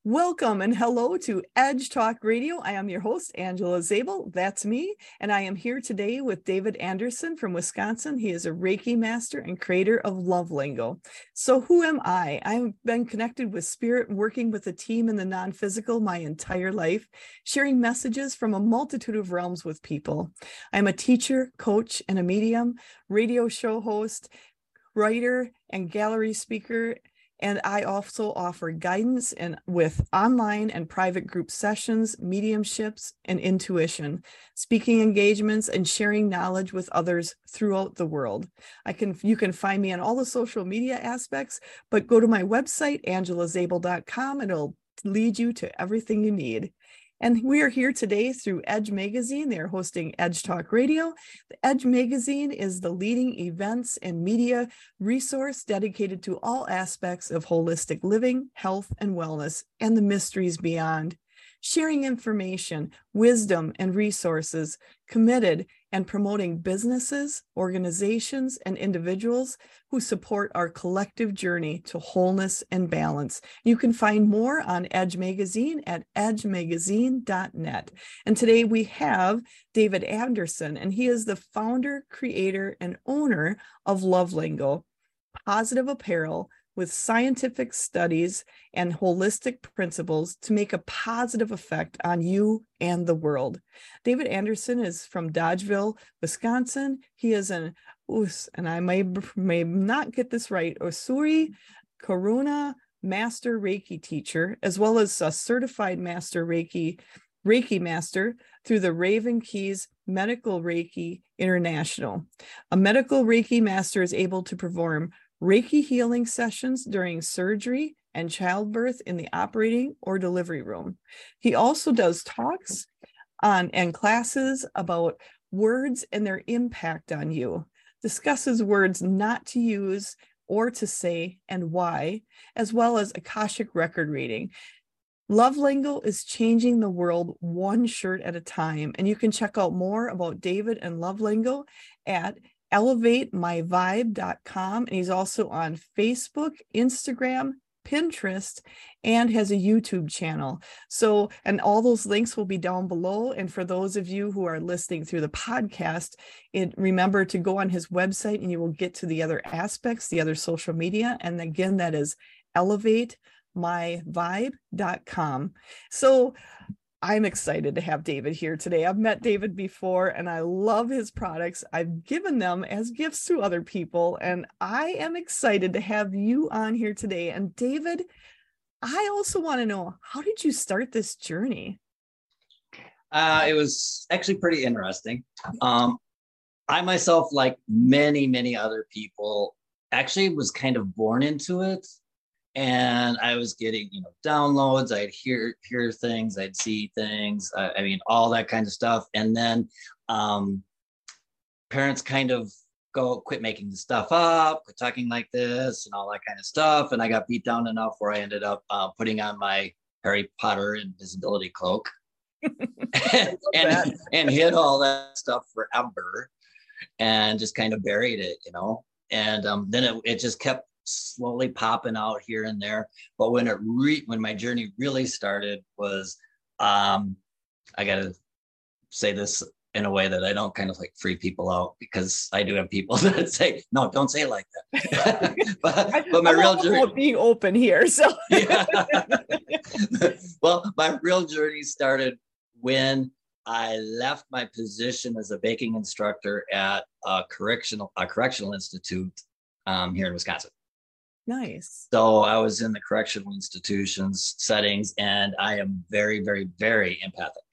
Welcome and hello to Edge Talk Radio. I am your host, Angela Zabel. That's me. And I am here today with David Anderson from Wisconsin. He is a Reiki master and creator of Love Lingo. So who am I? I've been connected with spirit, working with a team in the non-physical my entire life, sharing messages from a multitude of realms with people. I'm a teacher, coach, and a medium, radio show host, writer, and gallery speaker. And I also offer guidance with online and private group sessions, mediumships, and intuition, speaking engagements, and sharing knowledge with others throughout the world. You can find me on all the social media aspects, but go to my website, angelazabel.com, and it'll lead you to everything you need. And we are here today through Edge Magazine. They are hosting Edge Talk Radio. The Edge Magazine is the leading events and media resource dedicated to all aspects of holistic living, health, and wellness, and the mysteries beyond. Sharing information, wisdom, and resources, committed and promoting businesses, organizations, and individuals who support our collective journey to wholeness and balance. You can find more on Edge Magazine at edgemagazine.net. And today we have David Anderson, and he is the founder, creator, and owner of Love Lingo, positive apparel with scientific studies and holistic principles to make a positive effect on you and the world. David Anderson is from Dodgeville, Wisconsin. He is and I may not get this right, Usui Karuna Master Reiki teacher, as well as a certified Master Reiki Master through the Raven Keys Medical Reiki International. A medical Reiki Master is able to perform Reiki healing sessions during surgery and childbirth in the operating or delivery room. He also does talks and classes about words and their impact on you, discusses words not to use or to say and why, as well as Akashic record reading. Love Lingo is changing the world one shirt at a time, and you can check out more about David and Love Lingo at elevatemyvibe.com, and he's also on Facebook, Instagram, Pinterest, and has a YouTube channel. So, and all those links will be down below. And for those of you who are listening through the podcast, remember to go on his website and you will get to the other aspects, the other social media. And again, that is elevatemyvibe.com. So I'm excited to have David here today. I've met David before and I love his products. I've given them as gifts to other people, and I am excited to have you on here today. And David, I also want to know, how did you start this journey? It was actually pretty interesting. I myself, like many other people, actually was kind of born into it. And I was getting, downloads. I'd hear things, I'd see things. I mean, all that kind of stuff. And then parents kind of quit making the stuff up, quit talking like this, and all that kind of stuff. And I got beat down enough where I ended up putting on my Harry Potter invisibility cloak and hid all that stuff forever, and just kind of buried it, And then it just kept slowly popping out here and there. But when my journey really started was, I gotta say this in a way that I don't kind of like free people out, because I do have people that say, no, don't say it like that. but my real journey, being open here. So yeah. Well, my real journey started when I left my position as a baking instructor at a correctional institute here in Wisconsin. Nice. So I was in the correctional institutions settings, and I am very, very, very empathic.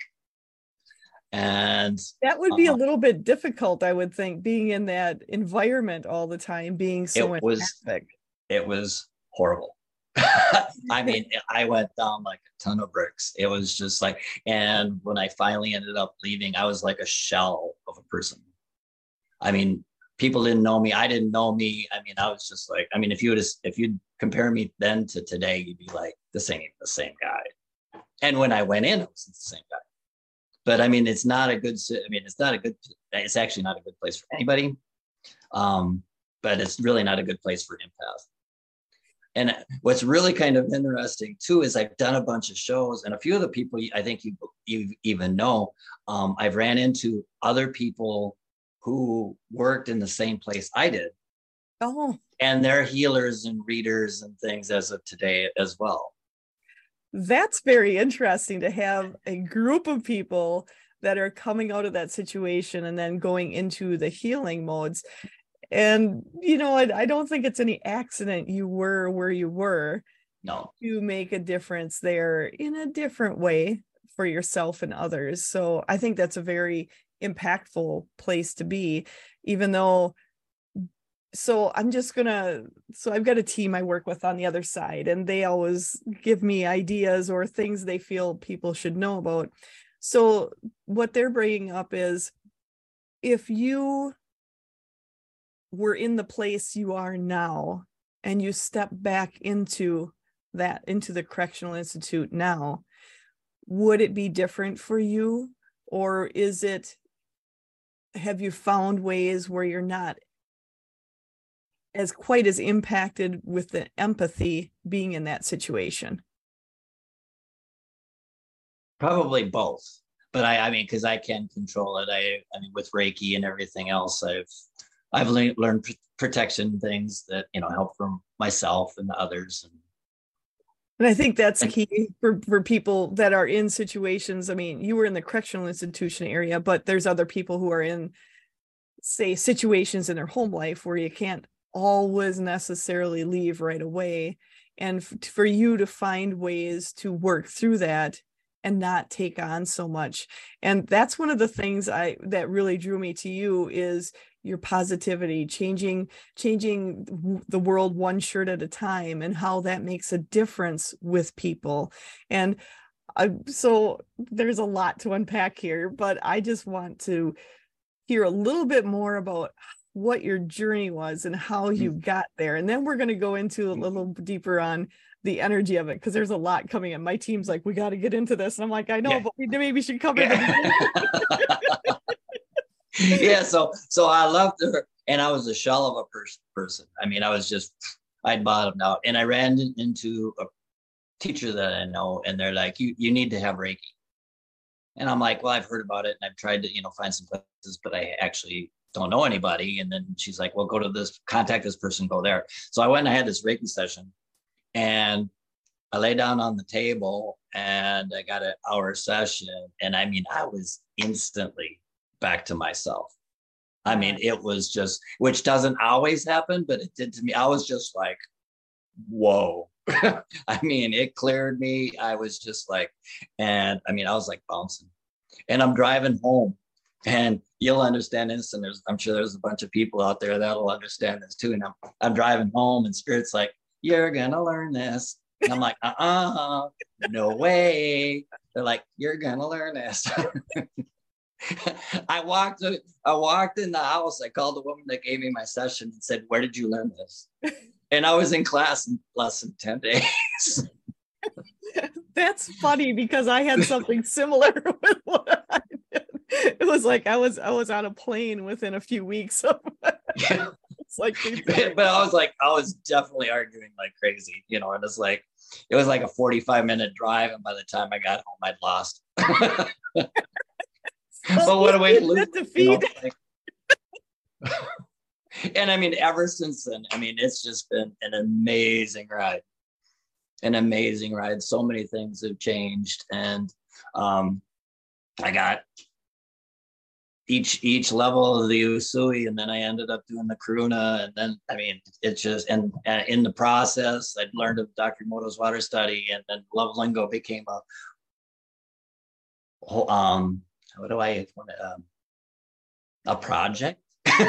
And that would be a little bit difficult, I would think, being in that environment all the time, being so empathic. It was horrible. I mean, I went down like a ton of bricks. It was just like, and when I finally ended up leaving, I was like a shell of a person. I mean, people didn't know me. I didn't know me. I mean, I was just like, if you'd compare me then to today, you'd be like, this ain't the same guy. And when I went in, it was the same guy. But I mean, it's actually not a good place for anybody. But it's really not a good place for empath. And what's really kind of interesting too is I've done a bunch of shows, and a few of the people I think you even know, I've ran into other people who worked in the same place I did. Oh, And they're healers and readers and things as of today as well. that's very interesting to have a group of people that are coming out of that situation and then going into the healing modes. And, I don't think it's any accident you were where you were. No. To make a difference there in a different way for yourself and others. So I think that's a very impactful place to be, even though. So I've got a team I work with on the other side, and they always give me ideas or things they feel people should know about. So what they're bringing up is, if you were in the place you are now and you step back into the correctional institute now, would it be different for you? Or have you found ways where you're not as quite as impacted with the empathy being in that situation? Probably both, but I mean, because I can control it. I mean, with Reiki and everything else, I've learned protection things that help from myself and others. And I think that's key for people that are in situations. I mean, you were in the correctional institution area, but there's other people who are in, say, situations in their home life where you can't always necessarily leave right away. And for you to find ways to work through that and not take on so much. And that's one of the things that really drew me to you, is your positivity, changing the world one shirt at a time, and how that makes a difference with people. And so there's a lot to unpack here, but I just want to hear a little bit more about what your journey was and how you got there. And then we're going to go into a little deeper on the energy of it, because there's a lot coming in. My team's like, we got to get into this. And I'm like, I know, but we maybe should cover the yeah, so I loved her, and I was a shell of a person. I mean, I'd bottomed out, and I ran into a teacher that I know, and they're like, you need to have Reiki. And I'm like, well, I've heard about it, and I've tried to find some places, but I actually don't know anybody. And then she's like, well, contact this person, go there. So I went and I had this Reiki session, and I lay down on the table, and I got an hour session, and I mean, I was instantly back to myself. I mean, it was just, which doesn't always happen, but it did to me. I was just like, whoa. I mean, it cleared me. I was just like, and I mean, I was like bouncing, and I'm driving home, and you'll understand this. And I'm sure there's a bunch of people out there that'll understand this too. And I'm driving home, and Spirit's like, you're going to learn this. And I'm like, no way. They're like, you're going to learn this. I walked in the house. I called the woman that gave me my session and said, where did you learn this? And I was in class in less than 10 days. That's funny, because I had something similar with what I did. It was like I was on a plane within a few weeks of it's like, but I was definitely arguing like crazy, and it was like a 45-minute drive, and by the time I got home, I'd lost. But what a way to lose defeat. And I mean, ever since then, I mean, it's just been an amazing ride. So many things have changed, and I got each level of the Usui, and then I ended up doing the Karuna, and then I mean, it's just, and in the process, I'd learned of Dr. Emoto's water study, and then Love Lingo became a project.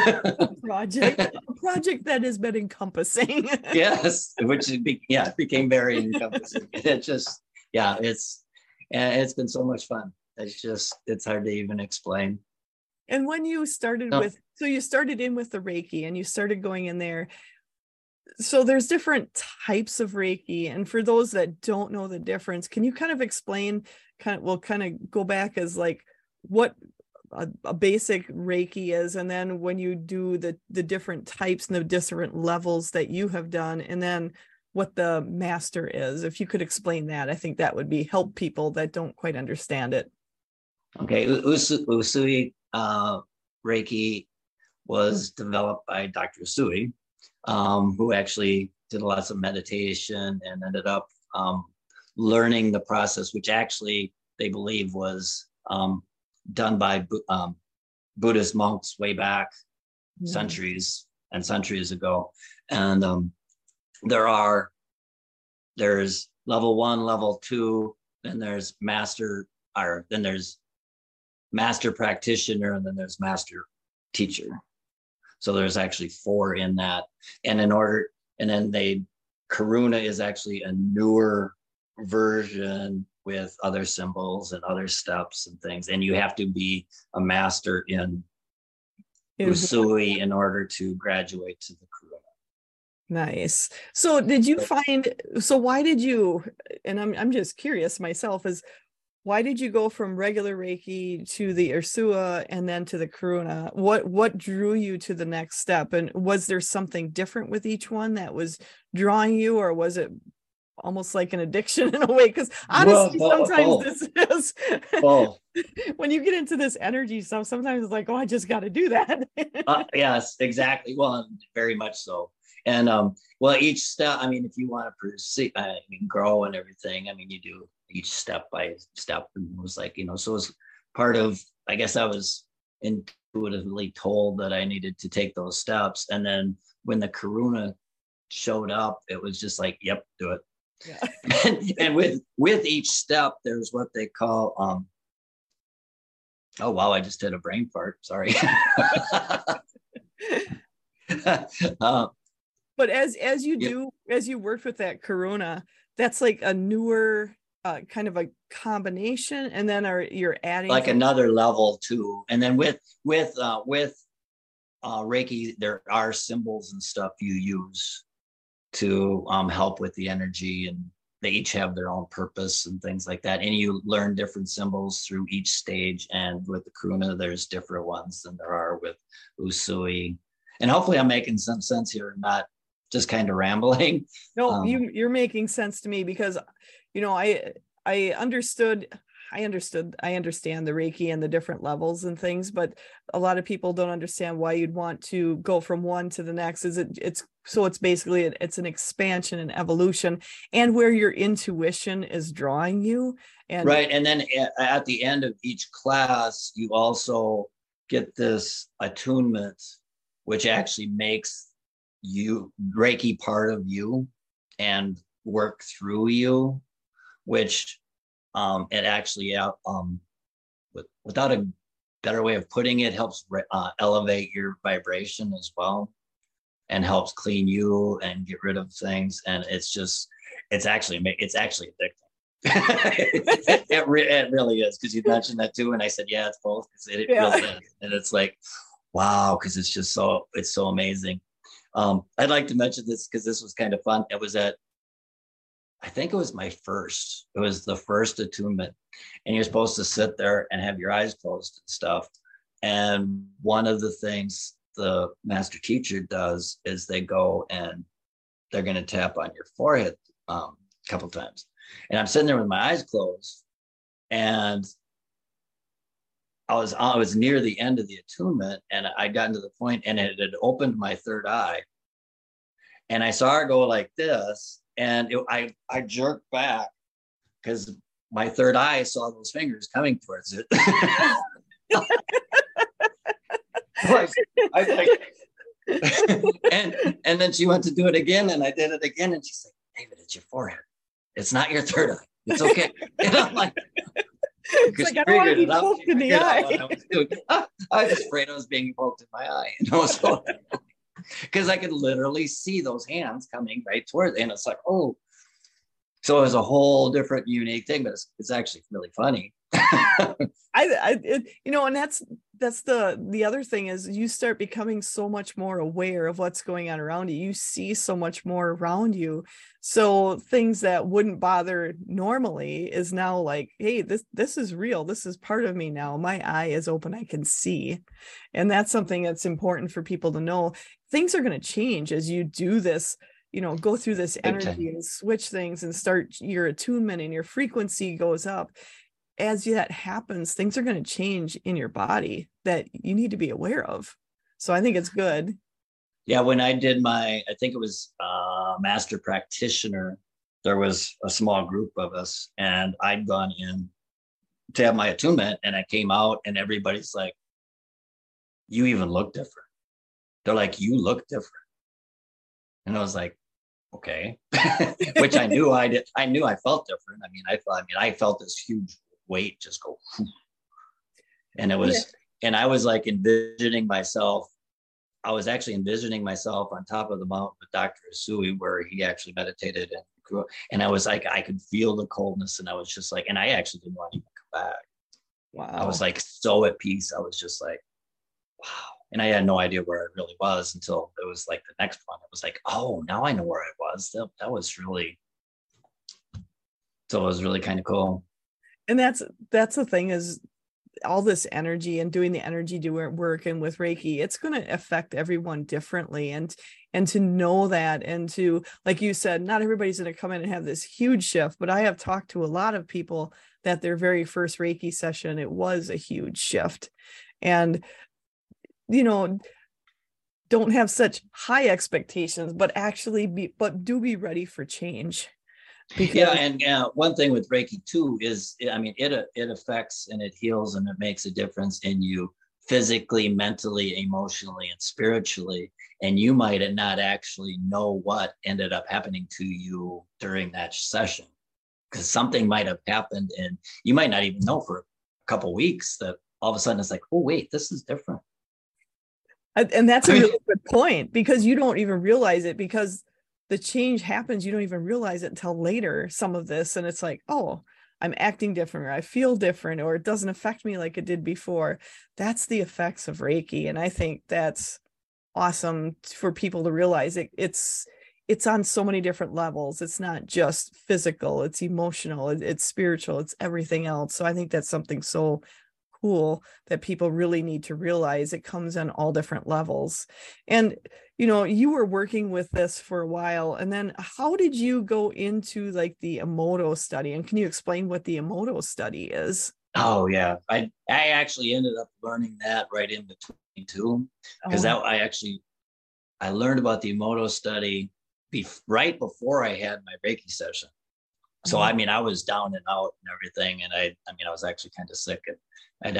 a project that has been encompassing. Yes, it became very encompassing. It's been so much fun. It's hard to even explain. And when you started you started in with the Reiki, and you started going in there. So there's different types of Reiki. And for those that don't know the difference, can you kind of explain, we'll kind of go back as like what a basic Reiki is, and then when you do the different types and the different levels that you have done, and then what the master is. If you could explain that, I think that would be help people that don't quite understand it. Okay, Usui Reiki was developed by Dr. Usui, who actually did lots of meditation and ended up learning the process, which actually they believe was done by Buddhist monks way back centuries and centuries ago. And there's level 1, level 2, then there's master practitioner, and then there's master teacher. So there's actually 4 in that. And then Karuna is actually a newer version with other symbols and other steps and things. And you have to be a master in Usui in order to graduate to the Karuna. Nice. So why did you, and I'm just curious myself, why did you go from regular Reiki to the Usui and then to the Karuna? What drew you to the next step? And was there something different with each one that was drawing you, or was it almost like an addiction in a way? Because honestly, sometimes this is when you get into this energy stuff, sometimes it's like, oh, I just got to do that. Yes, exactly. Well, very much so. And each step, I mean, if you want to proceed, grow and everything, I mean, you do each step by step. And it was like, so it was part of, I guess I was intuitively told that I needed to take those steps. And then when the Karuna showed up, it was just like, yep, do it. Yeah. and with each step, there's what they call, oh, wow, I just did a brain fart. Sorry. But as you worked with that Karuna, that's like a newer kind of a combination, and then you're adding like another level too. And then with Reiki, there are symbols and stuff you use to help with the energy, and they each have their own purpose and things like that. And you learn different symbols through each stage. And with the Karuna, there's different ones than there are with Usui. And hopefully I'm making some sense here, not just kind of rambling. No, you're making sense to me, because I understand the Reiki and the different levels and things, but a lot of people don't understand why you'd want to go from one to the next. It's basically it's an expansion and evolution, and where your intuition is drawing you. And right. And then at the end of each class, you also get this attunement, which actually makes you Reiki part of you and work through you, which it actually without a better way of putting it, helps elevate your vibration as well, and helps clean you and get rid of things. And it's actually addicting. it really is, because you mentioned that too, and I said, yeah, it's both, because it really is. And it's like, wow, because it's just so amazing. I'd like to mention this because this was kind of fun. I think it was the first attunement, and you're supposed to sit there and have your eyes closed and stuff. And one of the things the master teacher does is they go and they're going to tap on your forehead a couple times. And I'm sitting there with my eyes closed, and I was near the end of the attunement, and I'd gotten to the point, and it had opened my third eye, and I saw her go like this, and I jerked back because my third eye saw those fingers coming towards it. and then she went to do it again, and I did it again, and she's like, David, it's your forehead. It's not your third eye. It's okay. And I'm like, it's like, I don't want to be poked in the eye. I was afraid I was being poked in my eye. So because I could literally see those hands coming right towards it. And it's like, oh, so it was a whole different unique thing, but it's actually really funny. And that's the other thing is you start becoming so much more aware of what's going on around you. You see so much more around you. So things that wouldn't bother normally is now like, hey, this is real. This is part of me now. My eye is open. I can see. And that's something that's important for people to know. Things are going to change as you do this go through this Big energy time. and switch things and start your attunement, and your frequency goes up. As that happens, things are going to change in your body that you need to be aware of. So I think it's good. Yeah, when I did I think it was master practitioner, there was a small group of us, and I'd gone in to have my attunement, and I came out, and everybody's like, "You even look different." They're like, "You look different," and I was like, "Okay," which I knew I did. I knew I felt different. I felt this huge weight just go, and it was, and I was like envisioning myself. I was actually envisioning myself on top of the mountain with Dr. Asui, where he actually meditated, and I was like, I could feel the coldness, and I was just like, and I actually didn't want to even come back. Wow. I was like so at peace. I was just like, wow. And I had no idea where I really was until it was like the next one. It was like, oh, now I know where I was. That was really, so it was really kind of cool. And that's the thing, is all this energy and doing the energy work and with Reiki, it's going to affect everyone differently. And to know that, and to, like you said, not everybody's going to come in and have this huge shift, but I have talked to a lot of people that their very first Reiki session, it was a huge shift. And, don't have such high expectations, but do be ready for change. Because and one thing with Reiki too is, it affects and it heals and it makes a difference in you physically, mentally, emotionally, and spiritually. And you might not actually know what ended up happening to you during that session, because something might have happened and you might not even know for a couple of weeks that all of a sudden it's like, oh, wait, this is different. And that's a really good point, because you don't even realize it, because the change happens. You don't even realize it until later, some of this. And it's like, oh, I'm acting different, or I feel different, or it doesn't affect me like it did before. That's the effects of Reiki. And I think that's awesome for people to realize it. It's on so many different levels. It's not just physical, it's emotional, it's spiritual, it's everything else. So I think that's something so cool that people really need to realize. It comes on all different levels. And you were working with this for a while, and then how did you go into like the Emoto study? And can you explain what the Emoto study is? Oh yeah, I actually ended up learning that right in between too, because I learned about the Emoto study right before I had my Reiki session. So I was down and out and everything, and I was actually kind of sick, and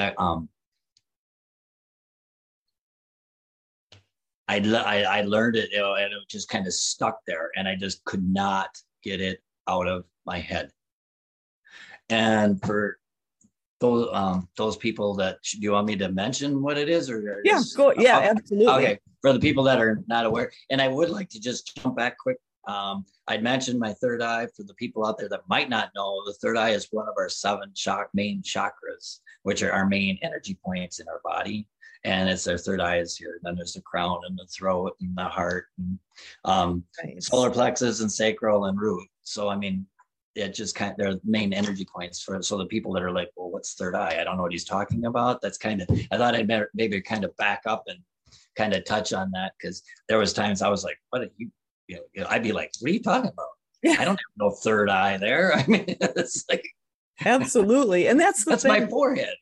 I learned it, and it just kind of stuck there, and I just could not get it out of my head. And for those people do you want me to mention what it is, or absolutely. Okay, for the people that are not aware, and I would like to just jump back quick. I'd mentioned my third eye. For the people out there that might not know, the third eye is one of our 7 main chakras, which are our main energy points in our body. And it's our third eye is here. Then there's the crown and the throat and the heart, and nice. Solar plexus and sacral and root. So it just they're the main energy points so the people that are like, well, what's third eye? I don't know what he's talking about. That's I thought I'd maybe kind of back up and kind of touch on that, because there was times I was like, what are you? I'd be like, what are you talking about? I don't have no third eye there. It's like, absolutely. And that's my forehead.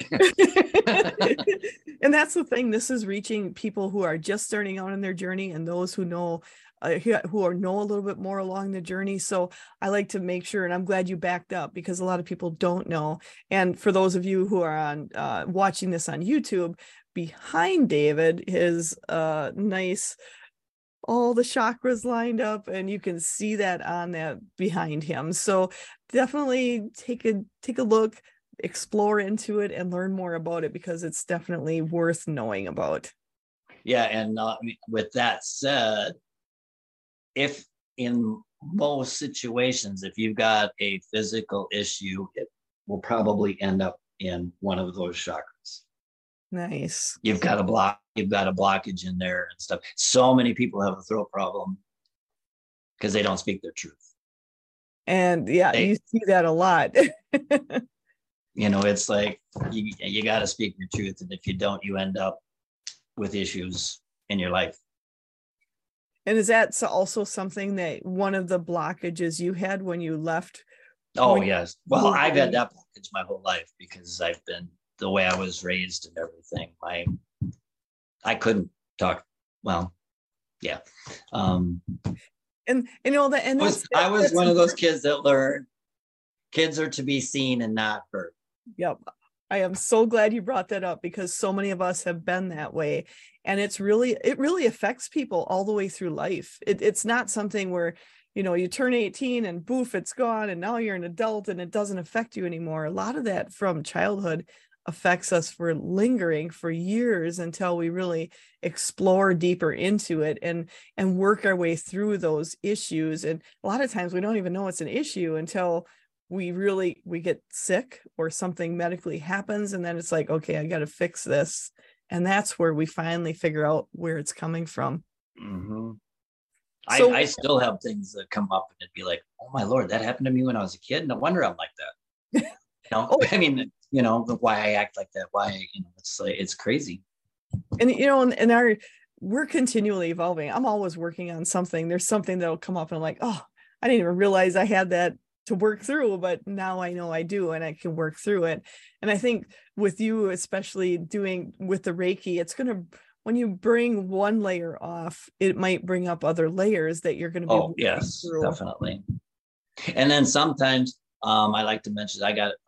And that's the thing. This is reaching people who are just starting out in their journey, and those who know know a little bit more along the journey. So I like to make sure, and I'm glad you backed up, because a lot of people don't know. And for those of you who are on watching this on YouTube, behind David is nice, all the chakras lined up, and you can see that on that behind him. So definitely take a look, explore into it, and learn more about it, because it's definitely worth knowing about. Yeah, and with that said, if in most situations, if you've got a physical issue, it will probably end up in one of those chakras. Nice. You've got a blockage in there and stuff. So many people have a throat problem because they don't speak their truth. And you see that a lot. It's like you got to speak your truth, and if you don't, you end up with issues in your life. And is that also something that one of the blockages you had when you left? Oh, yes. Well, I've had that blockage my whole life because I've been the way I was raised and everything. I couldn't talk. Well, yeah. And you know that, and I was one of those kids that learned kids are to be seen and not heard. Yep. I am so glad you brought that up because so many of us have been that way. And it really affects people all the way through life. It's not something where, you know, you turn 18 and boof, it's gone. And now you're an adult and it doesn't affect you anymore. A lot of that from childhood affects us for lingering for years until we really explore deeper into it and work our way through those issues. And a lot of times we don't even know it's an issue until we get sick or something medically happens. And then it's like, okay, I got to fix this. And that's where we finally figure out where it's coming from. Mm-hmm. So, I still have things that come up and it'd be like, oh my Lord, that happened to me when I was a kid. No wonder I'm like that. You know, I mean, you know, why I act like that, why, you know, it's like, it's crazy. And, you know, we're continually evolving. I'm always working on something. There's something that'll come up and I'm like, oh, I didn't even realize I had that to work through, but now I know I do, and I can work through it. And I think with you, especially doing with the Reiki, it's going to, when you bring one layer off, it might bring up other layers that you're going to be. Oh, yes, through. Definitely. And then sometimes I like to mention, I got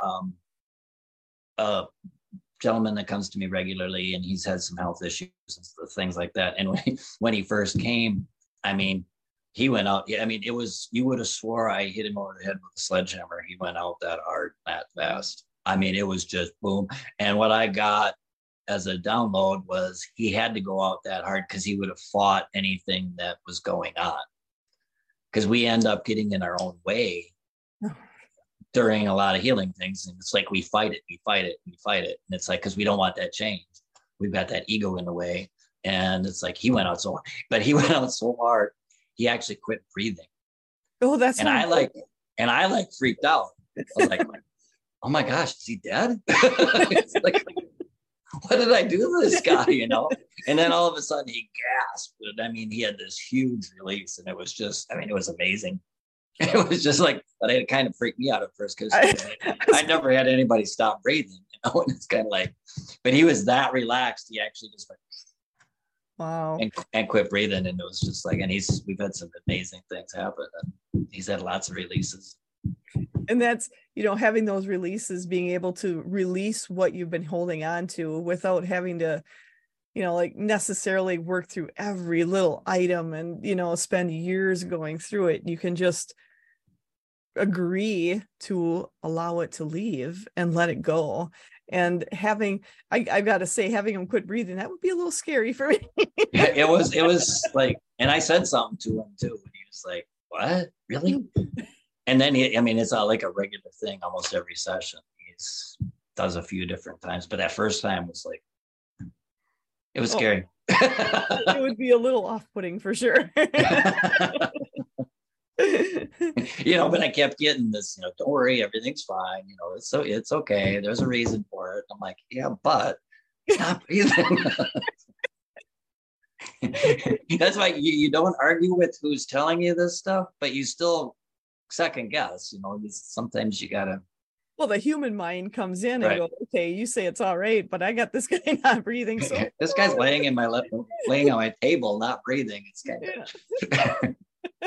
a gentleman that comes to me regularly, and he's had some health issues and things like that. And when he first came, I mean, he went out. Yeah, I mean, it was, you would have swore I hit him over the head with a sledgehammer. He went out that hard, that fast. I mean, it was just boom. And what I got as a download was he had to go out that hard because he would have fought anything that was going on. Because we end up getting in our own way during a lot of healing things. And it's like, we fight it. And it's like, because we don't want that change. We've got that ego in the way. And it's like, he went out so hard. He actually quit breathing. Oh, that's, and I freaked out. I was like, oh my gosh, is he dead? It's like, what did I do to this guy, you know? And then all of a sudden he gasped. I mean, he had this huge release, and it was just, I mean, it was amazing. It was just like, but it kind of freaked me out at first because I never had anybody stop breathing, you know? And it's kind of like, but he was that relaxed. He actually just went, wow, and quit breathing. And it was just like, and we've had some amazing things happen, and he's had lots of releases. And that's, you know, having those releases, being able to release what you've been holding on to without having to, you know, like necessarily work through every little item and, you know, spend years going through it. You can just agree to allow it to leave and let it go. And I've got to say, having him quit breathing, that would be a little scary for me. It was like, and I said something to him too, and he was like, what, really? And then it's not like a regular thing almost every session. He's does a few different times, but that first time was like, it was scary. It would be a little off-putting for sure. You know, but I kept getting this, you know, don't worry, everything's fine. You know, it's okay. There's a reason for it. I'm like, yeah, but stop breathing. That's why you don't argue with who's telling you this stuff, but you still second guess, you know, sometimes you gotta. Well, the human mind comes in and goes, okay, you say it's all right, but I got this guy not breathing. So this guy's laying on my table, not breathing. It's kind of.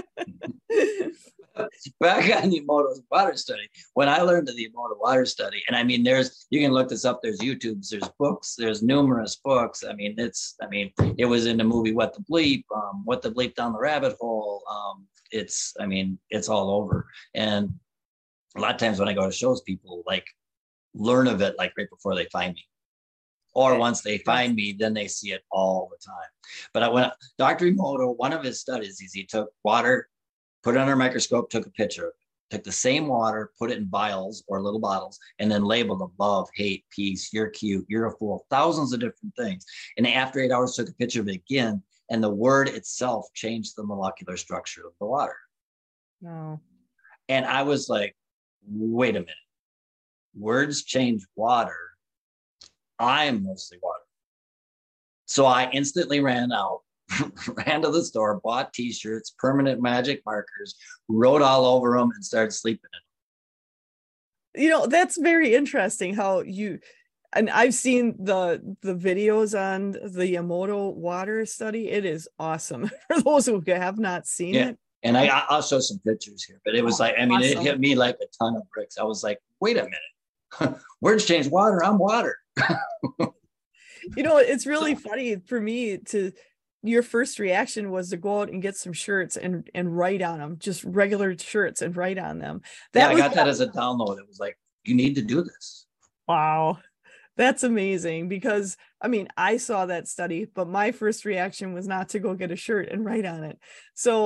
Back on the Emoto water study, when I learned of the Emoto water study, and I mean, you can look this up, there's YouTubes, there's books, there's numerous books. I mean, it was in the movie What the Bleep Down the Rabbit Hole. It's all over. And a lot of times when I go to shows, people like learn of it like right before they find me. Or once they find me, then they see it all the time. But when Dr. Emoto, one of his studies is he took water, put it under a microscope, took a picture, took the same water, put it in vials or little bottles, and then labeled them love, hate, peace, you're cute, you're a fool, thousands of different things. And after 8 hours, took a picture of it again, and the word itself changed the molecular structure of the water. No. And I was like, wait a minute. Words change water. I am mostly water. So I instantly ran out ran to the store, bought t-shirts, permanent magic markers, wrote all over them, and started sleeping in You know, that's very interesting how you, and I've seen the videos on the Yamoto water study. It is awesome for those who have not seen them. Yeah. it. And I'll show some pictures here, but it was like, I mean, it hit me like a ton of bricks. I was like, wait a minute, words change water. I'm water. You know, it's really funny for me your first reaction was to go out and get some shirts and write on them, just regular shirts and write on them. I got that as a download. It was like, you need to do this. Wow. That's amazing because I mean, I saw that study, but my first reaction was not to go get a shirt and write on it. So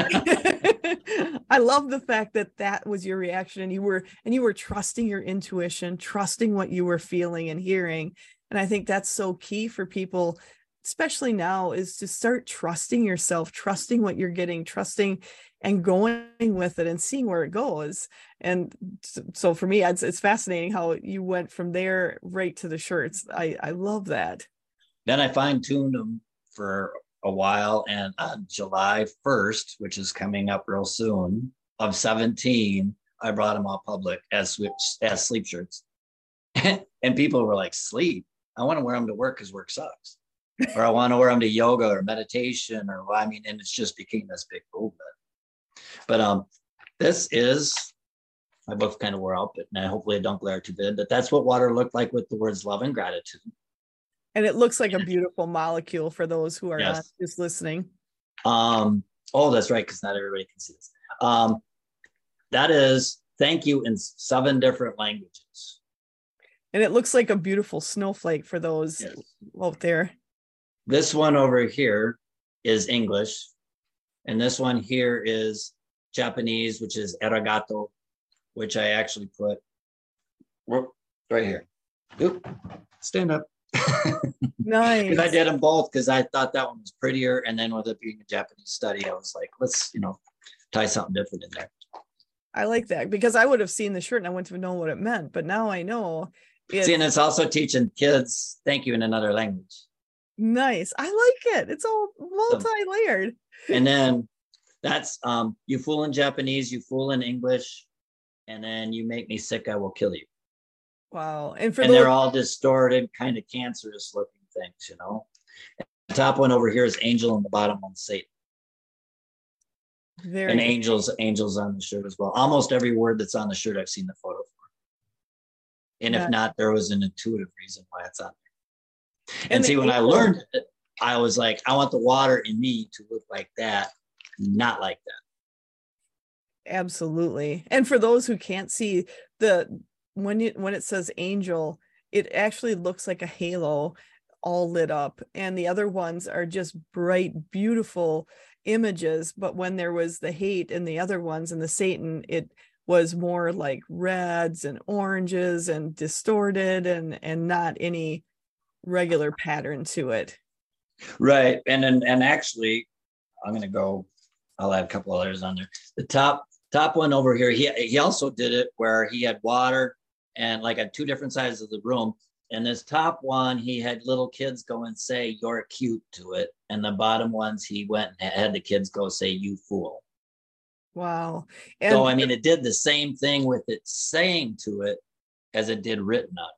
I love the fact that that was your reaction and you were trusting your intuition, trusting what you were feeling and hearing. And I think that's so key for people, especially now, is to start trusting yourself, trusting what you're getting, trusting and going with it and seeing where it goes. And so for me, it's fascinating how you went from there right to the shirts. I love that. Then I fine-tuned them for a while. And on July 1st, which is coming up real soon, of 17, I brought them all public as sleep shirts. And people were like, sleep? I want to wear them to work because work sucks. Or I want to wear them to yoga or meditation, or I mean, and it's just became this big movement. But this is, my book's kind of wore out, but hopefully I don't glare too bad. But that's what water looked like with the words love and gratitude. And it looks like a beautiful molecule for those who are not just listening. Oh, that's right, because not everybody can see this. That is thank you in 7 different languages. And it looks like a beautiful snowflake for those out there. This one over here is English. And this one here is Japanese, which is arigato, which I actually put right here. Oop, stand up. Nice. I did them both because I thought that one was prettier. And then with it being a Japanese study, I was like, let's, tie something different in there. I like that because I would have seen the shirt and I wouldn't have known what it meant. But now I know. See, and it's also teaching kids thank you in another language. Nice. I like it. It's all multi-layered. And then that's you fool in Japanese, you fool in English, and then you make me sick, I will kill you. Wow. And they're all distorted, kind of cancerous looking things, And the top one over here is angel and the bottom one's Satan. And angels on the shirt as well. Almost every word that's on the shirt I've seen the photo for. And if not, there was an intuitive reason why it's on there. And see, when I learned it, I was like, I want the water in me to look like that, not like that. Absolutely. And for those who can't see, when it says angel, it actually looks like a halo all lit up. And the other ones are just bright, beautiful images. But when there was the hate in the other ones and the Satan, it was more like reds and oranges and distorted and not any regular pattern to it. Right. And actually, I'll add a couple others on there. The top one over here, he also did it where he had water and like at 2 different sides of the room. And this top one, he had little kids go and say, you're cute to it. And the bottom ones, he went and had the kids go say, you fool. Wow. And so, I mean, it did the same thing with it saying to it as it did written on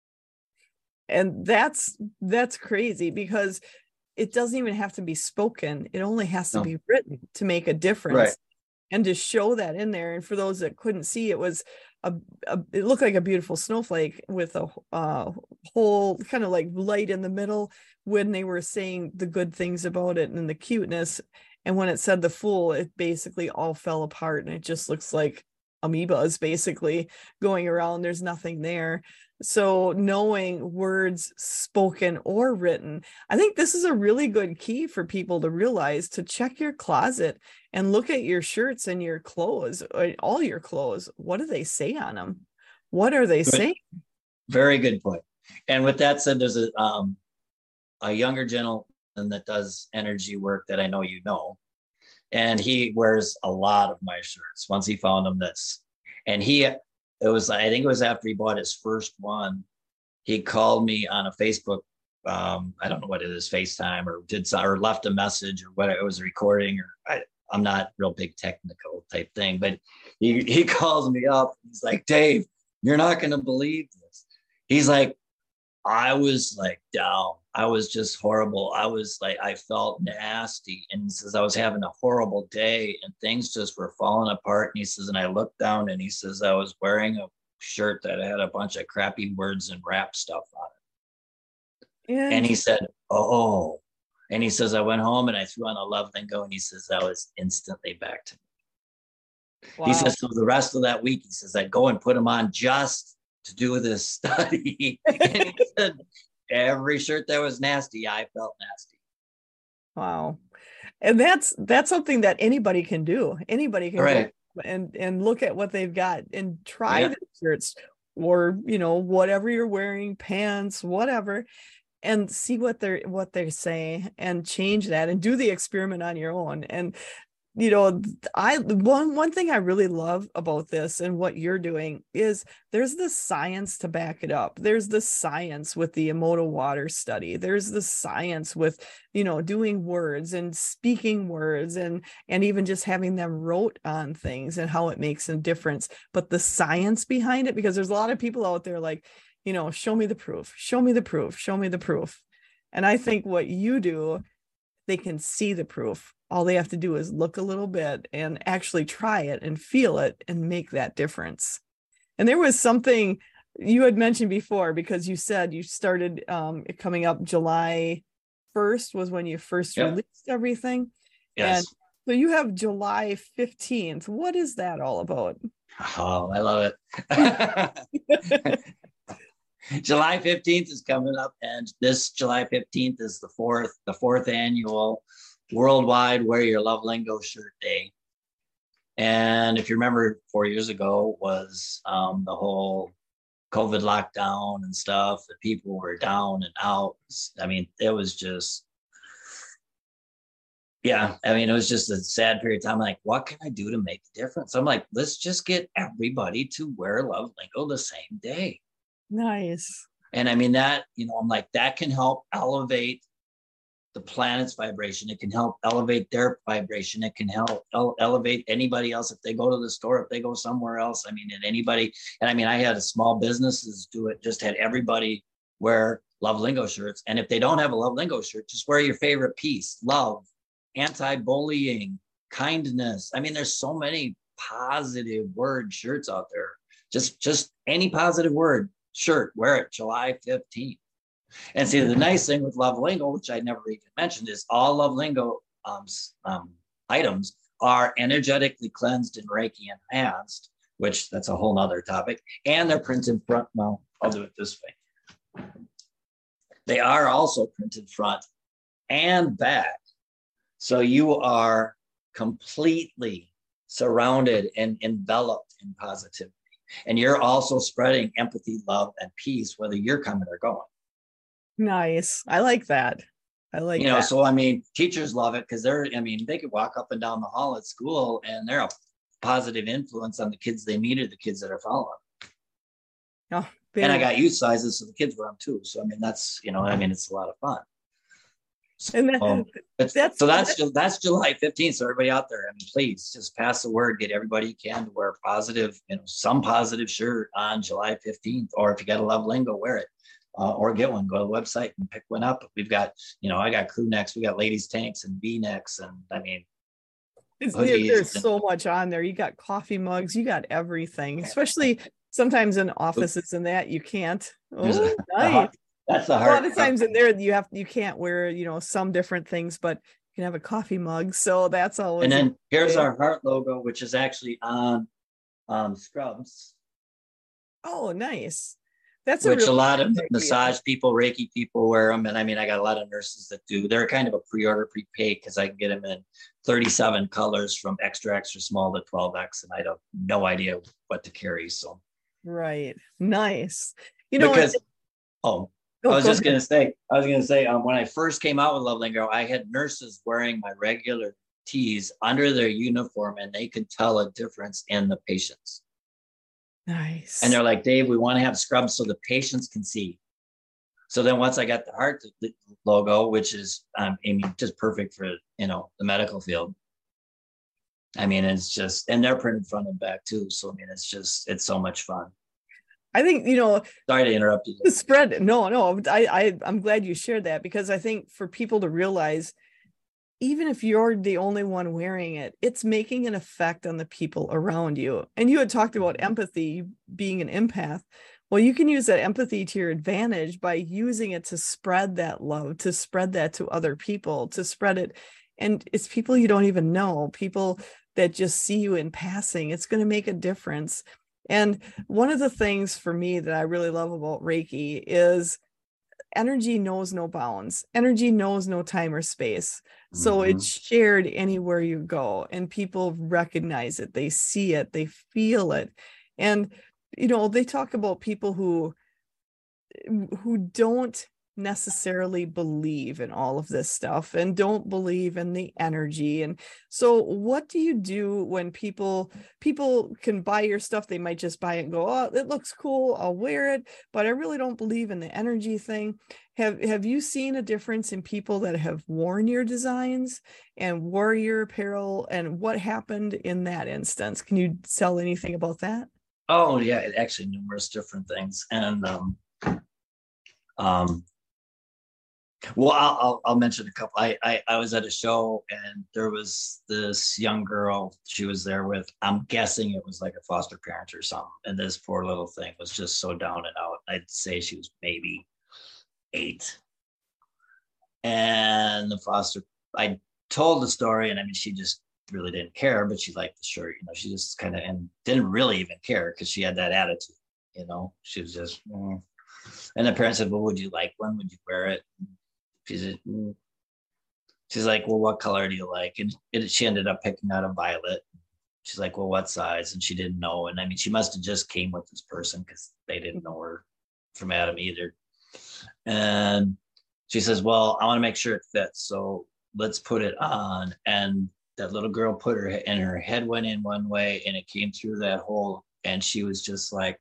it. And that's crazy because it doesn't even have to be spoken. It only has to be written to make a difference. Right. And to show that in there. And for those that couldn't see, it was it looked like a beautiful snowflake with a whole kind of like light in the middle when they were saying the good things about it and the cuteness. And when it said the fool, it basically all fell apart and it just looks like amoebas basically going around. There's nothing there. So knowing words spoken or written, I think this is a really good key for people to realize, to check your closet and look at your shirts and your clothes, all your clothes. What do they say on them? What are they saying? Very good point. And with that said, there's a younger gentleman that does energy work that I know you know. And he wears a lot of my shirts. Once he found them, I think it was after he bought his first one, he called me on a Facebook I don't know what it is, FaceTime, or or left a message, or what it was, recording, or I'm not real big technical type thing, but he calls me up. He's like, Dave, you're not going to believe this. He's like, I was like down. I was just horrible. I was like, I felt nasty. And he says, I was having a horrible day and things just were falling apart. And he says, and I looked down and he says, I was wearing a shirt that had a bunch of crappy words and rap stuff on it. And he said, oh, and he says, I went home and I threw on a Love Lingo. And he says, that was instantly back to me. Wow. He says, so the rest of that week, he says, I'd go and put them on just to do this study. And he said, every shirt that was nasty, I felt nasty. Wow. And that's something that anybody can do. Anybody can go and look at what they've got and try the shirts, or, you know, whatever you're wearing, pants, whatever, and see what they say and change that and do the experiment on your own. And, you know, one thing I really love about this and what you're doing is there's the science to back it up. There's the science with the Emoto water study. There's the science with, you know, doing words and speaking words and even just having them wrote on things and how it makes a difference. But the science behind it, because there's a lot of people out there like, you know, show me the proof, show me the proof, show me the proof. And I think what you do, they can see the proof. All they have to do is look a little bit and actually try it and feel it and make that difference. And there was something you had mentioned before, because you said you started coming up July 1st was when you first released everything. Yes. And so you have July 15th. What is that all about? Oh, I love it. July 15th is coming up, and this July 15th is the fourth annual worldwide Wear Your Love Lingo Shirt Day. And if you remember, 4 years ago was the whole COVID lockdown and stuff, that people were down and out. I mean, it was just, it was just a sad period of time. Like, what can I do to make a difference? I'm like, let's just get everybody to wear Love Lingo the same day. Nice. And I mean that, you know, I'm like, that can help elevate the planet's vibration. It can help elevate their vibration. It can help elevate anybody else if they go to the store, if they go somewhere else. I mean, I had a small businesses do it, just had everybody wear Love Lingo shirts. And if they don't have a Love Lingo shirt, just wear your favorite piece: love, anti-bullying, kindness. I mean, there's so many positive word shirts out there. Just any positive word shirt, wear it July 15th. And see, the nice thing with Love Lingo, which I never even mentioned, is all Love Lingo items are energetically cleansed and Reiki enhanced, which that's a whole nother topic. And they're printed front. Well, I'll do it this way. They are also printed front and back. So you are completely surrounded and enveloped in positivity. And you're also spreading empathy, love, and peace, whether you're coming or going. Nice. I like that. You know, so I mean, teachers love it because they could walk up and down the hall at school and they're a positive influence on the kids they meet or the kids that are following. Oh, and I got youth sizes, so the kids wear them too. So I mean, that's, it's a lot of fun. So, that's July 15th. So everybody out there, I mean, please just pass the word, get everybody you can to wear positive, some positive shirt on July 15th, or if you got a Love Lingo, wear it, or get one, go to the website and pick one up. We've got, I got crew necks, we got ladies tanks and V-necks. And I mean, there's so much on there. You got coffee mugs, you got everything, especially sometimes in offices and that you can't. Oh, nice. That's the hard. A lot of times in there you can't wear some different things, but you can have a coffee mug. So that's always. And then here's our heart logo, which is actually on scrubs. Oh, nice. That's a lot of massage people, Reiki people wear them, and I mean, I got a lot of nurses that do. They're kind of a pre-order, prepaid, because I can get them in 37 colors from extra small to 12X, and I have no idea what to carry. So. Right. Nice. I was going to say, when I first came out with Love Lingo, I had nurses wearing my regular tees under their uniform, and they could tell a difference in the patients. Nice. And they're like, Dave, we want to have scrubs so the patients can see. So then once I got the heart logo, which is, I mean, just perfect for, the medical field. I mean, it's just, and they're printed front and back too. So, I mean, it's so much fun. I think, Sorry to interrupt you. The spread. No, I'm glad you shared that, because I think for people to realize, even if you're the only one wearing it, it's making an effect on the people around you. And you had talked about empathy, being an empath. Well, you can use that empathy to your advantage by using it to spread that love, to spread that to other people, to spread it. And it's people you don't even know, people that just see you in passing. It's going to make a difference. And one of the things for me that I really love about Reiki is energy knows no bounds. Energy knows no time or space. So it's shared anywhere you go, and people recognize it. They see it, they feel it. And, they talk about people who don't necessarily believe in all of this stuff and don't believe in the energy. And so what do you do when people can buy your stuff? They might just buy it and go, oh, it looks cool, I'll wear it, but I really don't believe in the energy thing. Have you seen a difference in people that have worn your designs and wore your apparel, and what happened in that instance? Can you tell anything about that? Oh yeah, actually numerous different things. And well, I'll mention a couple. I was at a show, and there was this young girl. She was there with, I'm guessing it was like a foster parent or something. And this poor little thing was just so down and out. I'd say she was maybe 8. And I told the story, and I mean, she just really didn't care, but she liked the shirt. She just kind of, and didn't really even care, because she had that attitude. She was just. And the parents said, well, would you like one? Would you wear it? She's like, well, what color do you like? And she ended up picking out a violet. She's like, well, what size? And she didn't know. And I mean, she must have just came with this person, because they didn't know her from Adam either. And she says, well, I want to make sure it fits, so let's put it on. And that little girl put her, and her head went in one way, and it came through that hole. And she was just like,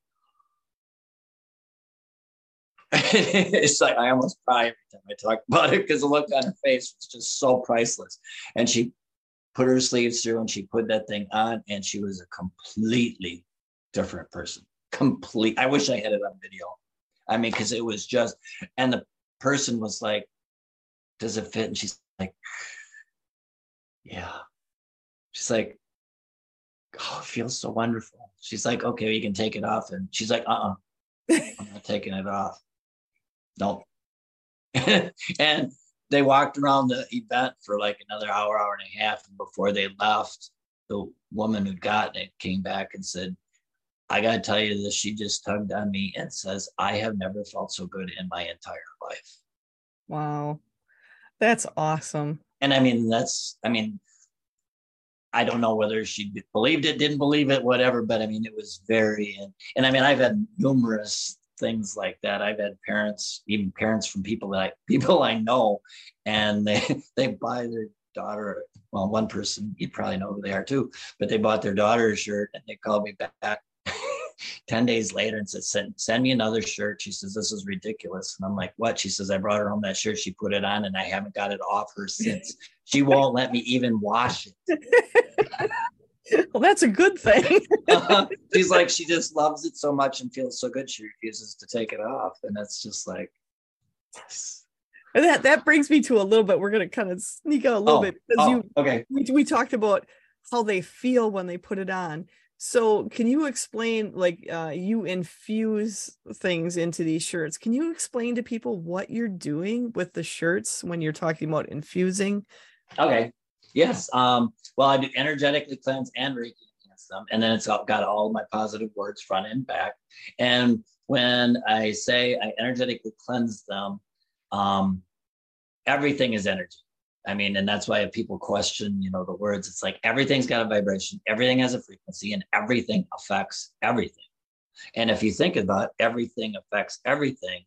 it's like, I almost cry every time I talk about it, because the look on her face was just so priceless. And she put her sleeves through, and she put that thing on, and she was a completely different person. I wish I had it on video. I mean, because it was just, and the person was like, does it fit? And she's like, yeah. She's like, oh, it feels so wonderful. She's like, okay, you can take it off. And she's like, I'm not taking it off. No. And they walked around the event for like another hour and a half. And before they left, the woman who'd gotten it came back and said, I got to tell you this. She just tugged on me and says, I have never felt so good in my entire life. Wow. That's awesome. And I mean, I don't know whether she believed it, didn't believe it, whatever, but I mean, it was very, and I mean, I've had numerous things like that. I've had even parents from people I know, and they buy their daughter, well, one person, you probably know who they are too, but they bought their daughter a shirt, and they called me back 10 days later and said, send me another shirt. She says, this is ridiculous. And I'm like, what? She says, I brought her home that shirt. She put it on, and I haven't got it off her since. She won't let me even wash it. Well, that's a good thing. She's like, she just loves it so much and feels so good, she refuses to take it off. And that's just like, yes. And that brings me to a little bit, we're going to kind of sneak out a little bit, because okay. We talked about how they feel when they put it on. So can you explain, like, you infuse things into these shirts? Can you explain to people what you're doing with the shirts when you're talking about infusing? Okay. Yes. Well, I do energetically cleanse and Reiki enhance them. And then it's got all my positive words front and back. And when I say I energetically cleanse them, everything is energy. I mean, and that's why if people question, the words, it's like everything's got a vibration, everything has a frequency, and everything affects everything. And if you think about everything affects everything,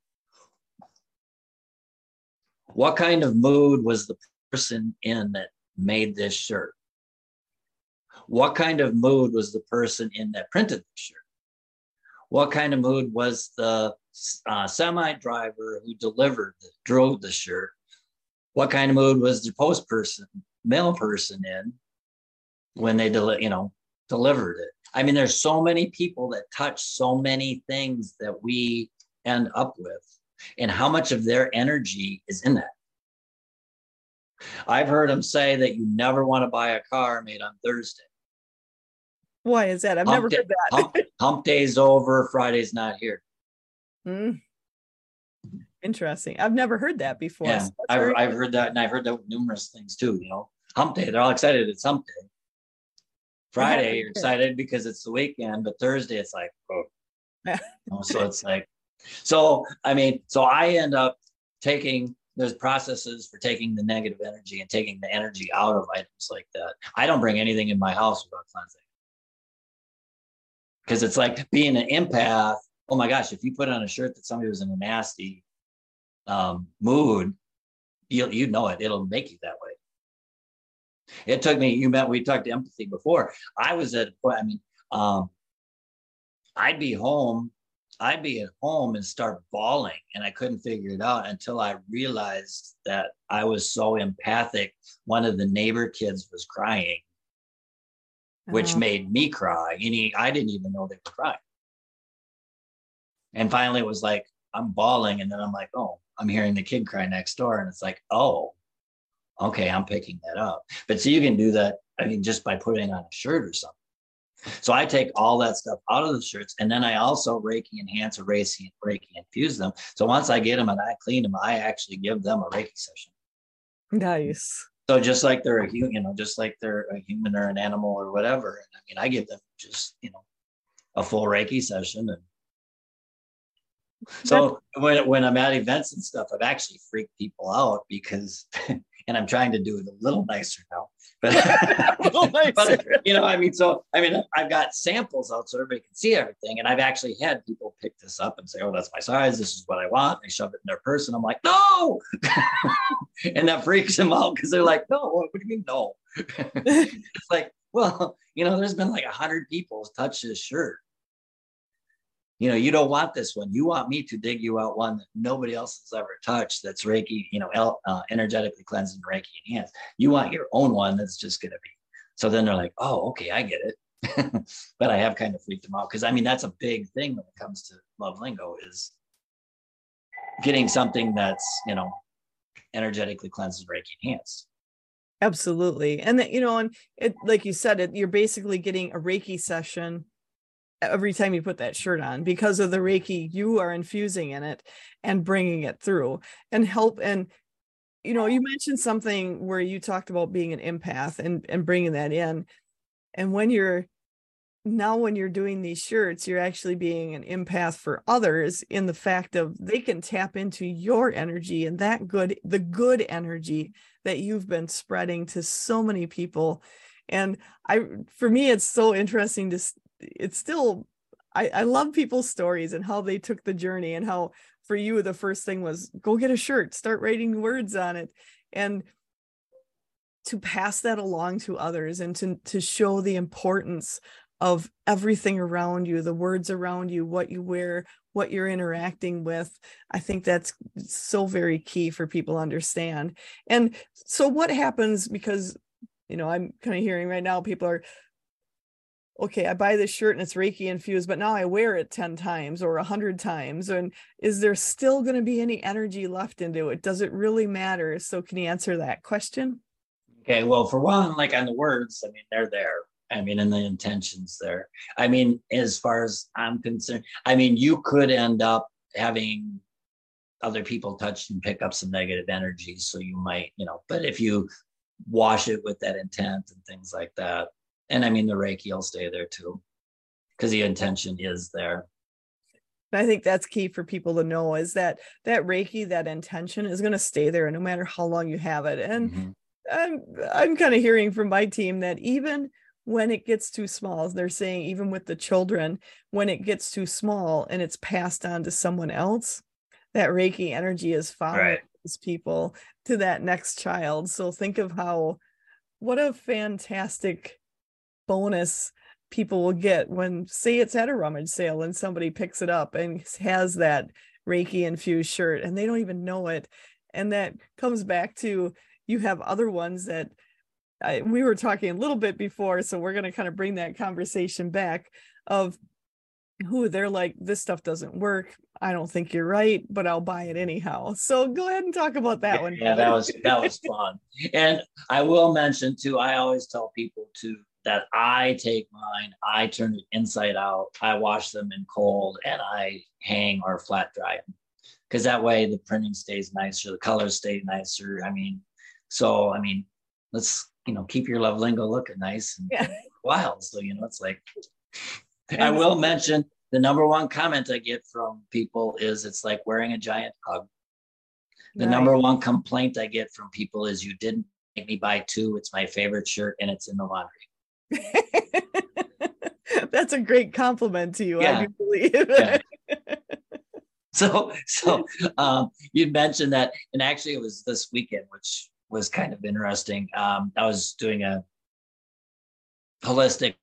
what kind of mood was the person in that made this shirt? What kind of mood was the person in that printed the shirt? What kind of mood was the semi driver who drove the shirt, what kind of mood was the mail person in when they delivered it? I mean, there's so many people that touch so many things that we end up with, and how much of their energy is in that. I've heard them say that you never want to buy a car made on Thursday. Why is that? I've never heard that. Hump day's over, Friday's not here. Interesting. I've never heard that before. Yeah, so I've heard that, and I've heard that with numerous things too. Hump day, they're all excited it's hump day. Friday, you're excited because it's the weekend, but Thursday, it's like, oh. So it's like, so I end up there's processes for taking the negative energy and taking the energy out of items like that. I don't bring anything in my house without cleansing. Because it's like being an empath. Oh my gosh, if you put on a shirt that somebody was in a nasty mood, you know it. It'll make you that way. It took me, we talked empathy before. I was at, I'd be at home and start bawling, and I couldn't figure it out until I realized that I was so empathic. One of the neighbor kids was crying, which made me cry. And I didn't even know they were crying. And finally it was like, I'm bawling. And then I'm like, oh, I'm hearing the kid cry next door. And it's like, oh, okay, I'm picking that up. But so you can do that, just by putting on a shirt or something. So I take all that stuff out of the shirts, and then I also Reiki enhance or Reiki infuse them. So once I get them and I clean them, I actually give them a Reiki session. Nice. So just like they're a human, just like they're a human or an animal or whatever. And I give them just, a full Reiki session. And so when I'm at events and stuff, I've actually freaked people out because, and I'm trying to do it a little nicer now, but, I've got samples out so everybody can see everything. And I've actually had people pick this up and say, oh, that's my size. This is what I want. They shove it in their purse. And I'm like, no. And that freaks them out because they're like, no, what do you mean no? It's like, well, there's been like 100 people touch this shirt. You don't want this one. You want me to dig you out one that nobody else has ever touched. That's Reiki, energetically cleansing Reiki enhanced. You want your own one that's just going to be. So then they're like, oh, okay, I get it. But I have kind of freaked them out because that's a big thing when it comes to Love Lingo is getting something that's, energetically cleansed Reiki enhanced. Absolutely. And that, and it, like you said, you're basically getting a Reiki session every time you put that shirt on because of the Reiki you are infusing in it and bringing it through and help. And, you mentioned something where you talked about being an empath and bringing that in. And when you're doing these shirts, you're actually being an empath for others in the fact of they can tap into your energy and the good energy that you've been spreading to so many people. And for me, it's so interesting I love people's stories and how they took the journey and how for you, the first thing was go get a shirt, start writing words on it. And to pass that along to others and to show the importance of everything around you, the words around you, what you wear, what you're interacting with. I think that's so very key for people to understand. And so what happens, because, I'm kind of hearing right now, people are, okay, I buy this shirt and it's Reiki infused, but now I wear it 10 times or 100 times. And is there still going to be any energy left into it? Does it really matter? So can you answer that question? Okay, well, for one, like on the words, they're there. And the intention's there. As far as I'm concerned, you could end up having other people touch and pick up some negative energy. So you might, but if you wash it with that intent and things like that, and the Reiki will stay there too, because the intention is there. I think that's key for people to know is that Reiki, that intention is going to stay there no matter how long you have it. And I'm kind of hearing from my team that even when it gets too small, they're saying even with the children, when it gets too small and it's passed on to someone else, that Reiki energy is following these people to that next child. So think of what a fantastic bonus people will get when, say it's at a rummage sale and somebody picks it up and has that Reiki infused shirt and they don't even know it. And that comes back to, you have other ones that we were talking a little bit before, so we're going to kind of bring that conversation back of who they're like, this stuff doesn't work. I don't think you're right, but I'll buy it anyhow. So go ahead and talk about that one. Yeah, that was fun. And I will mention too, I always tell people too that I take mine, I turn it inside out, I wash them in cold, and I hang or flat dry them. Because that way the printing stays nicer, the colors stay nicer. Let's keep your Love Lingo looking nice and wild. So it's like, I will mention the number one comment I get from people is it's like wearing a giant hug. The number one complaint I get from people is, you didn't make me buy two. It's my favorite shirt and it's in the laundry. That's a great compliment to you. Yeah. I do believe. Yeah. So you'd mentioned that, and actually it was this weekend, which was kind of interesting. I was doing a holistic,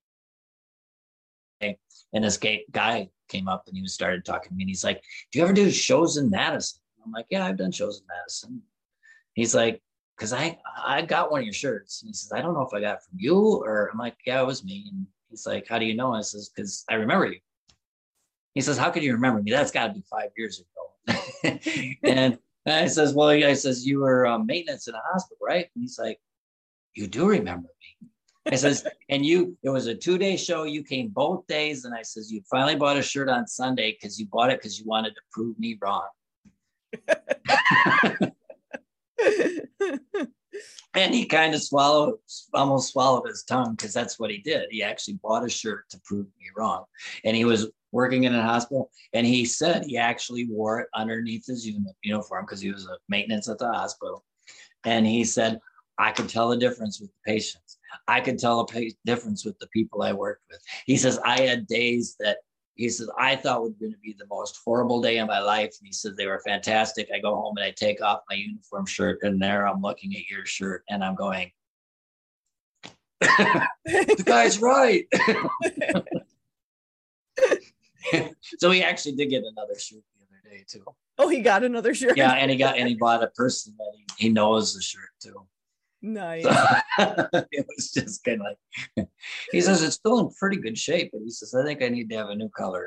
and this guy came up and he started talking to me, and he's like, do you ever do shows in Madison? I'm like, yeah, I've done shows in Madison. He's like, because I got one of your shirts. And he says, I don't know if I got it from you, or I'm like, yeah, it was me. And he's like, how do you know? I says, because I remember you. He says, how could you remember me? That's got to be 5 years ago. And I says, well, I says, you were maintenance in a hospital, right? And he's like, you do remember me. I says, and it was a 2-day show. You came both days. And I says, you finally bought a shirt on Sunday because you bought it because you wanted to prove me wrong. And he kind of almost swallowed his tongue, because that's what he did. He actually bought a shirt to prove me wrong. And he was working in a hospital, and he said he actually wore it underneath his uniform because he was a maintenance at the hospital. And he said, I could tell the difference with the patients. I could tell a difference with the people I worked with. He says, I had days that he says I thought would going to be the most horrible day of my life. And he says they were fantastic. I go home and I take off my uniform shirt, and there I'm looking at your shirt and I'm going, the guy's right. So he actually did get another shirt the other day too. Oh, he got another shirt. Yeah, and he bought a person that he knows the shirt too. Nice. So, it was just kind of like, he says it's still in pretty good shape, but he says I think I need to have a new color.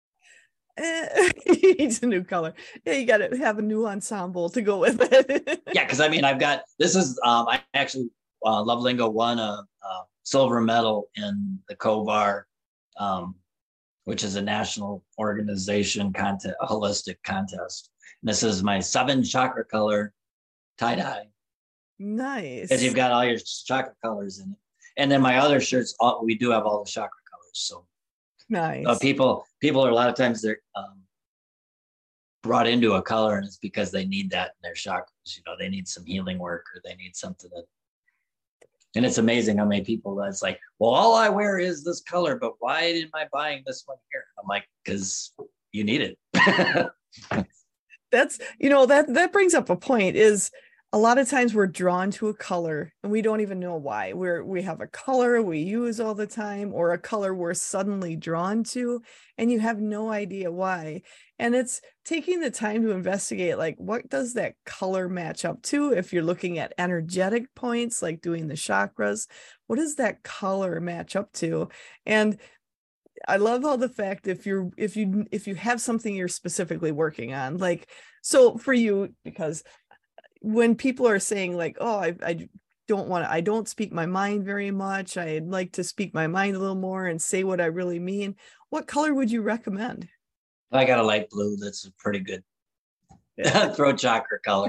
He needs a new color. Yeah, you got to have a new ensemble to go with it. Yeah, because I've got I actually Love Lingo won a silver medal in the COVAR, which is a national organization contest, a holistic contest. And this is my 7 chakra color tie-dye. Nice. Because you've got all your chakra colors in it. And then my other shirts, we do have all the chakra colors. So nice. People are a lot of times they're brought into a color, and it's because they need that in their chakras. They need some healing work, or they need something that. And it's amazing how many people that's like, well, all I wear is this color, but why am I buying this one here? I'm like, because you need it. That's, that brings up a point is a lot of times we're drawn to a color and we don't even know why. We have a color we use all the time, or a color we're suddenly drawn to, and you have no idea why. And it's taking the time to investigate, like, what does that color match up to? If you're looking at energetic points, like doing the chakras, what does that color match up to? And I love how the fact if you have something you're specifically working on, like, so for you, because when people are saying like, oh, I don't speak my mind very much, I'd like to speak my mind a little more and say what I really mean, what color would you recommend? I got a light blue. That's a pretty good throat chakra color.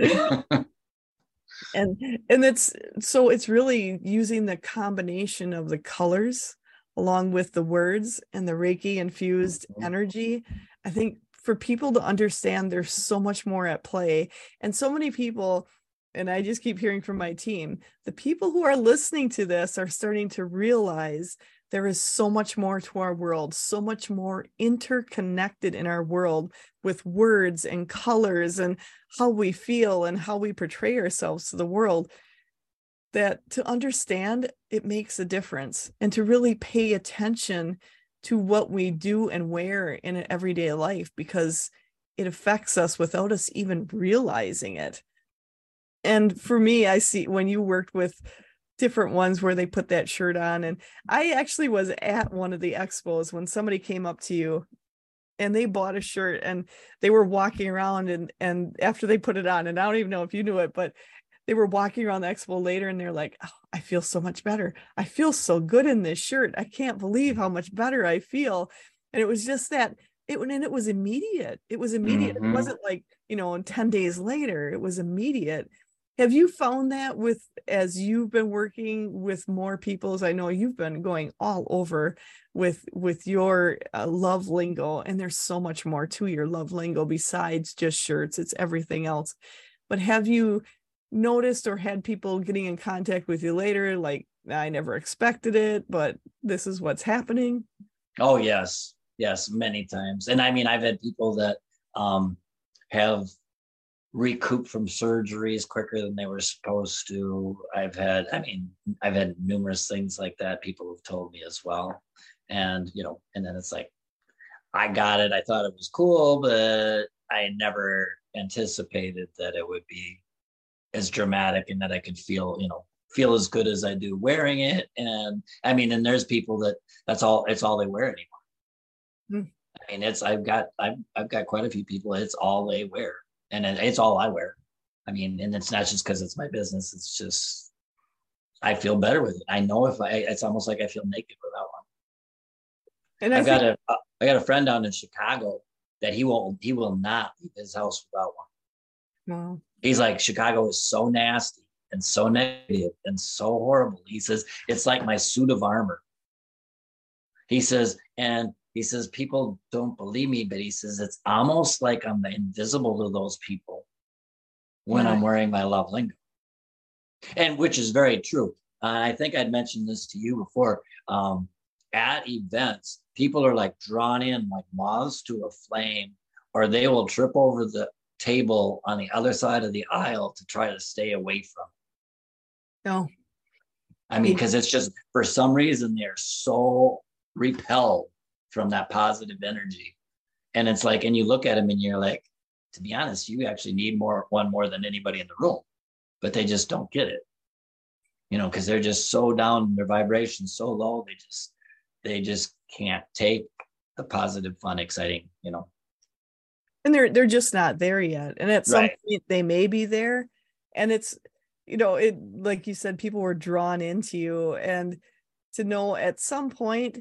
and it's really using the combination of the colors along with the words and the Reiki infused energy. I think for people to understand there's so much more at play, and so many people, and I just keep hearing from my team, the people who are listening to this are starting to realize there is so much more to our world, so much more interconnected in our world with words and colors and how we feel and how we portray ourselves to the world. that to understand it makes a difference, and to really pay attention to what we do and wear in an everyday life, because it affects us without us even realizing it. And for me, I see when you worked with different ones where they put that shirt on, and I actually was at one of the expos when somebody came up to you and they bought a shirt, and they were walking around, and after they put it on, and I don't even know if you knew it, but they were walking around the expo later, and they're like, oh, I feel so much better. I feel so good in this shirt. I can't believe how much better I feel. And it was just that and it was immediate. It was immediate. It wasn't like, and 10 days later, it was immediate. Have you found that as you've been working with more people, as I know you've been going all over with your love lingo, and there's so much more to your love lingo besides just shirts, it's everything else. But have you noticed or had people getting in contact with you later, like, I never expected it, but this is what's happening? Oh, yes, many times. And I mean, I've had people that have recouped from surgeries quicker than they were supposed to. I've had numerous things like that people have told me as well. And, and then it's like, I got it. I thought it was cool, but I never anticipated that it would be as dramatic and that I could feel as good as I do wearing it. And I mean, and there's people it's all they wear anymore. I mean, I've got quite a few people, it's all they wear. And it's all I wear. I mean, and it's not just because it's my business. It's just, I feel better with it. I know it's almost like I feel naked without one. And I got a friend down in Chicago that he will not leave his house without one. Wow. He's like, Chicago is so nasty and so negative and so horrible. He says, it's like my suit of armor. He says, people don't believe me, but he says, it's almost like I'm invisible to those people when I'm wearing my love lingo. And which is very true. I think I'd mentioned this to you before. At events, people are like drawn in like moths to a flame, or they will trip over the table on the other side of the aisle to try to stay away from it. No. I mean, because it's just, for some reason, they're so repelled from that positive energy. And it's like, and you look at them and you're like, to be honest, you actually need one more than anybody in the room, but they just don't get it, because they're just so down, their vibration's so low, they just can't take the positive, fun, exciting, And they're just not there yet. And at some point they may be there. And it's, it, like you said, people were drawn into you, and to know at some point,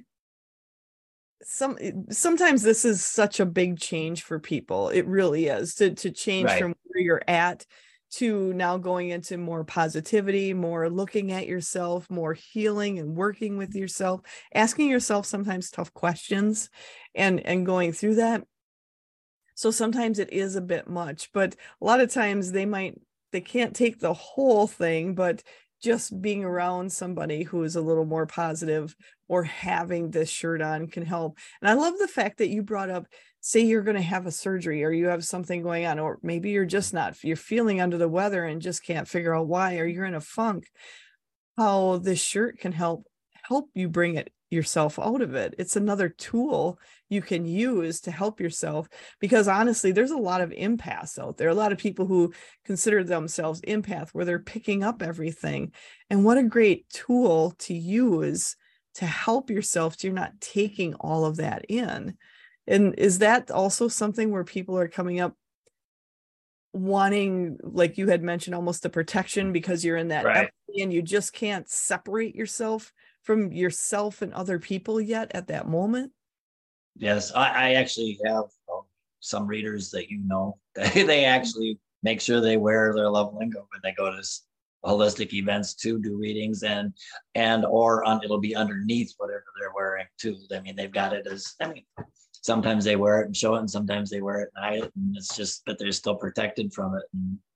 sometimes this is such a big change for people. It really is, to change from where you're at to now going into more positivity, more looking at yourself, more healing and working with yourself, asking yourself sometimes tough questions and going through that. So sometimes it is a bit much, but a lot of times they can't take the whole thing, but just being around somebody who is a little more positive or having this shirt on can help. And I love the fact that you brought up, say you're going to have a surgery, or you have something going on, or maybe you're feeling under the weather and just can't figure out why, or you're in a funk, how this shirt can help you bring yourself out of it. It's another tool you can use to help yourself, because honestly, there's a lot of empaths out there, a lot of people who consider themselves empath, where they're picking up everything. And what a great tool to use to help yourself, so you're not taking all of that in. And is that also something where people are coming up wanting, like you had mentioned, almost the protection, because you're in that empathy and you just can't separate yourself from yourself and other people yet at that moment? Yes, I actually have some readers that they actually make sure they wear their love lingo when they go to holistic events to do readings, and it'll be underneath whatever they're wearing too. I mean, they've got it as, sometimes they wear it and show it, and sometimes they wear it and hide it, and it's just, but they're still protected from it.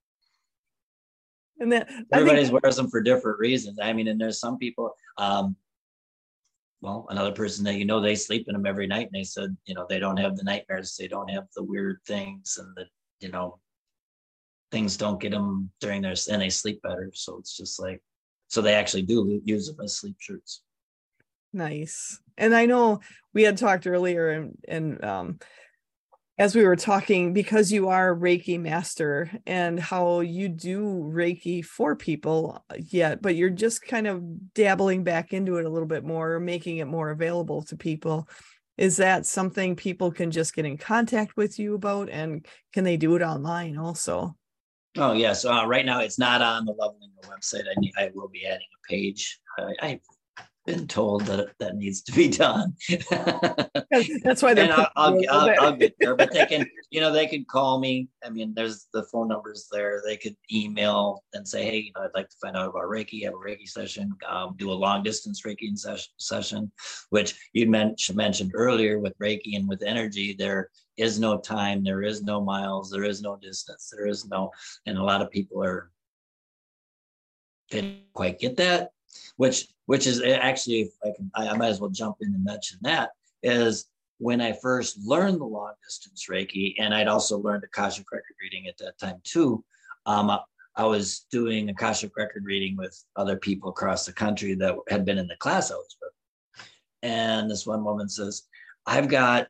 And that everybody wears them for different reasons. I mean, and there's some people, another person that, they sleep in them every night, and they said, they don't have the nightmares, they don't have the weird things, and things don't get them during and they sleep better. So it's just like, So they actually do use them as sleep shirts. Nice. And I know we had talked earlier, and as we were talking, because you are a Reiki master and how you do Reiki for people yet, but you're just kind of dabbling back into it a little bit more, making it more available to people. Is that something people can just get in contact with you about? And can they do it online also? Oh, yes. Right now, it's not on the Love Lingo website. I will be adding a page. I've been told that that needs to be done. That's why they're and I'll get there, but they can, they can call me. I mean, there's the phone numbers there. They could email and say, hey, I'd like to find out about Reiki, have a Reiki session, do a long distance Reiki session, which you mentioned earlier with Reiki and with energy. There is no time, there is no miles, there is no distance, and a lot of people didn't quite get that, which is actually, if I might as well jump in and mention that, is when I first learned the long distance Reiki, and I'd also learned Akashic record reading at that time too. I was doing Akashic record reading with other people across the country that had been in the class I was with. And this one woman says, I've got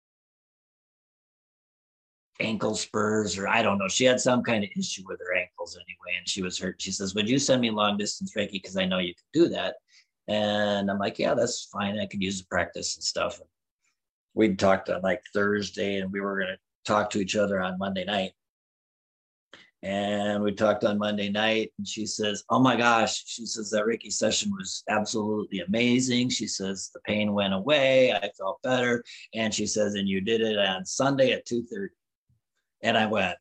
ankle spurs, or I don't know. She had some kind of issue with her ankles anyway, and she was hurt. She says, would you send me long distance Reiki? Because I know you can do that. And I'm like, yeah, that's fine. I could use the practice and stuff. And we'd talked on like Thursday, and we were going to talk to each other on Monday night. And we talked on Monday night, and she says, oh my gosh, she says that Reiki session was absolutely amazing. She says the pain went away. I felt better. And she says, and you did it on Sunday at 2:30. And I went,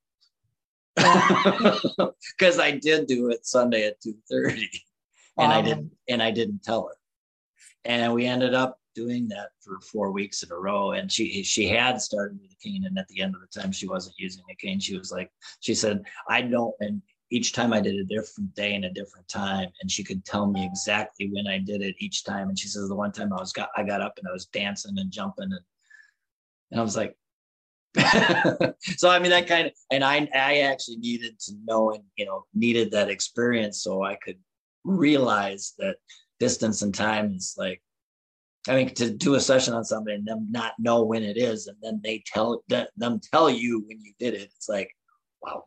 because I did do it Sunday at 2:30. And I didn't tell her. And we ended up doing that for 4 weeks in a row. And she had started with a cane, and at the end of the time she wasn't using a cane. She said, I don't, and each time I did a different day and a different time, and she could tell me exactly when I did it each time. And she says the one time I got up and I was dancing and jumping, and I was like, so I mean that kind of, and I actually needed to know, and needed that experience so I could realize that distance and time is like, I mean, to do a session on somebody and them not know when it is, and then they tell you when you did it. It's like, wow.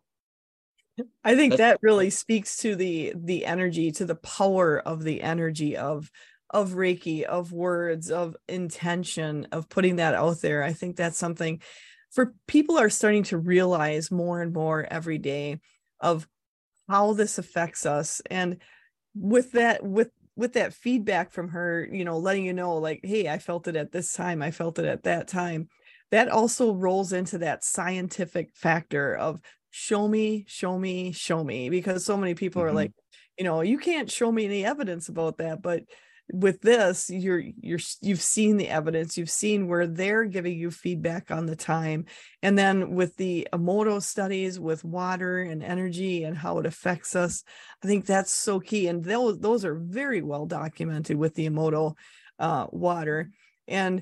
I think that really speaks to the energy, to the power of the energy of Reiki, of words, of intention, of putting that out there. I think that's something for people are starting to realize more and more every day of how this affects us. And with that feedback from her, letting you know, like, hey, I felt it at this time, I felt it at that time, that also rolls into that scientific factor of show me, show me, show me, because so many people are like, you can't show me any evidence about that. But with this, you've seen the evidence, you've seen where they're giving you feedback on the time. And then with the Emoto studies with water and energy and how it affects us, I think that's so key. And those are very well documented with the Emoto water, and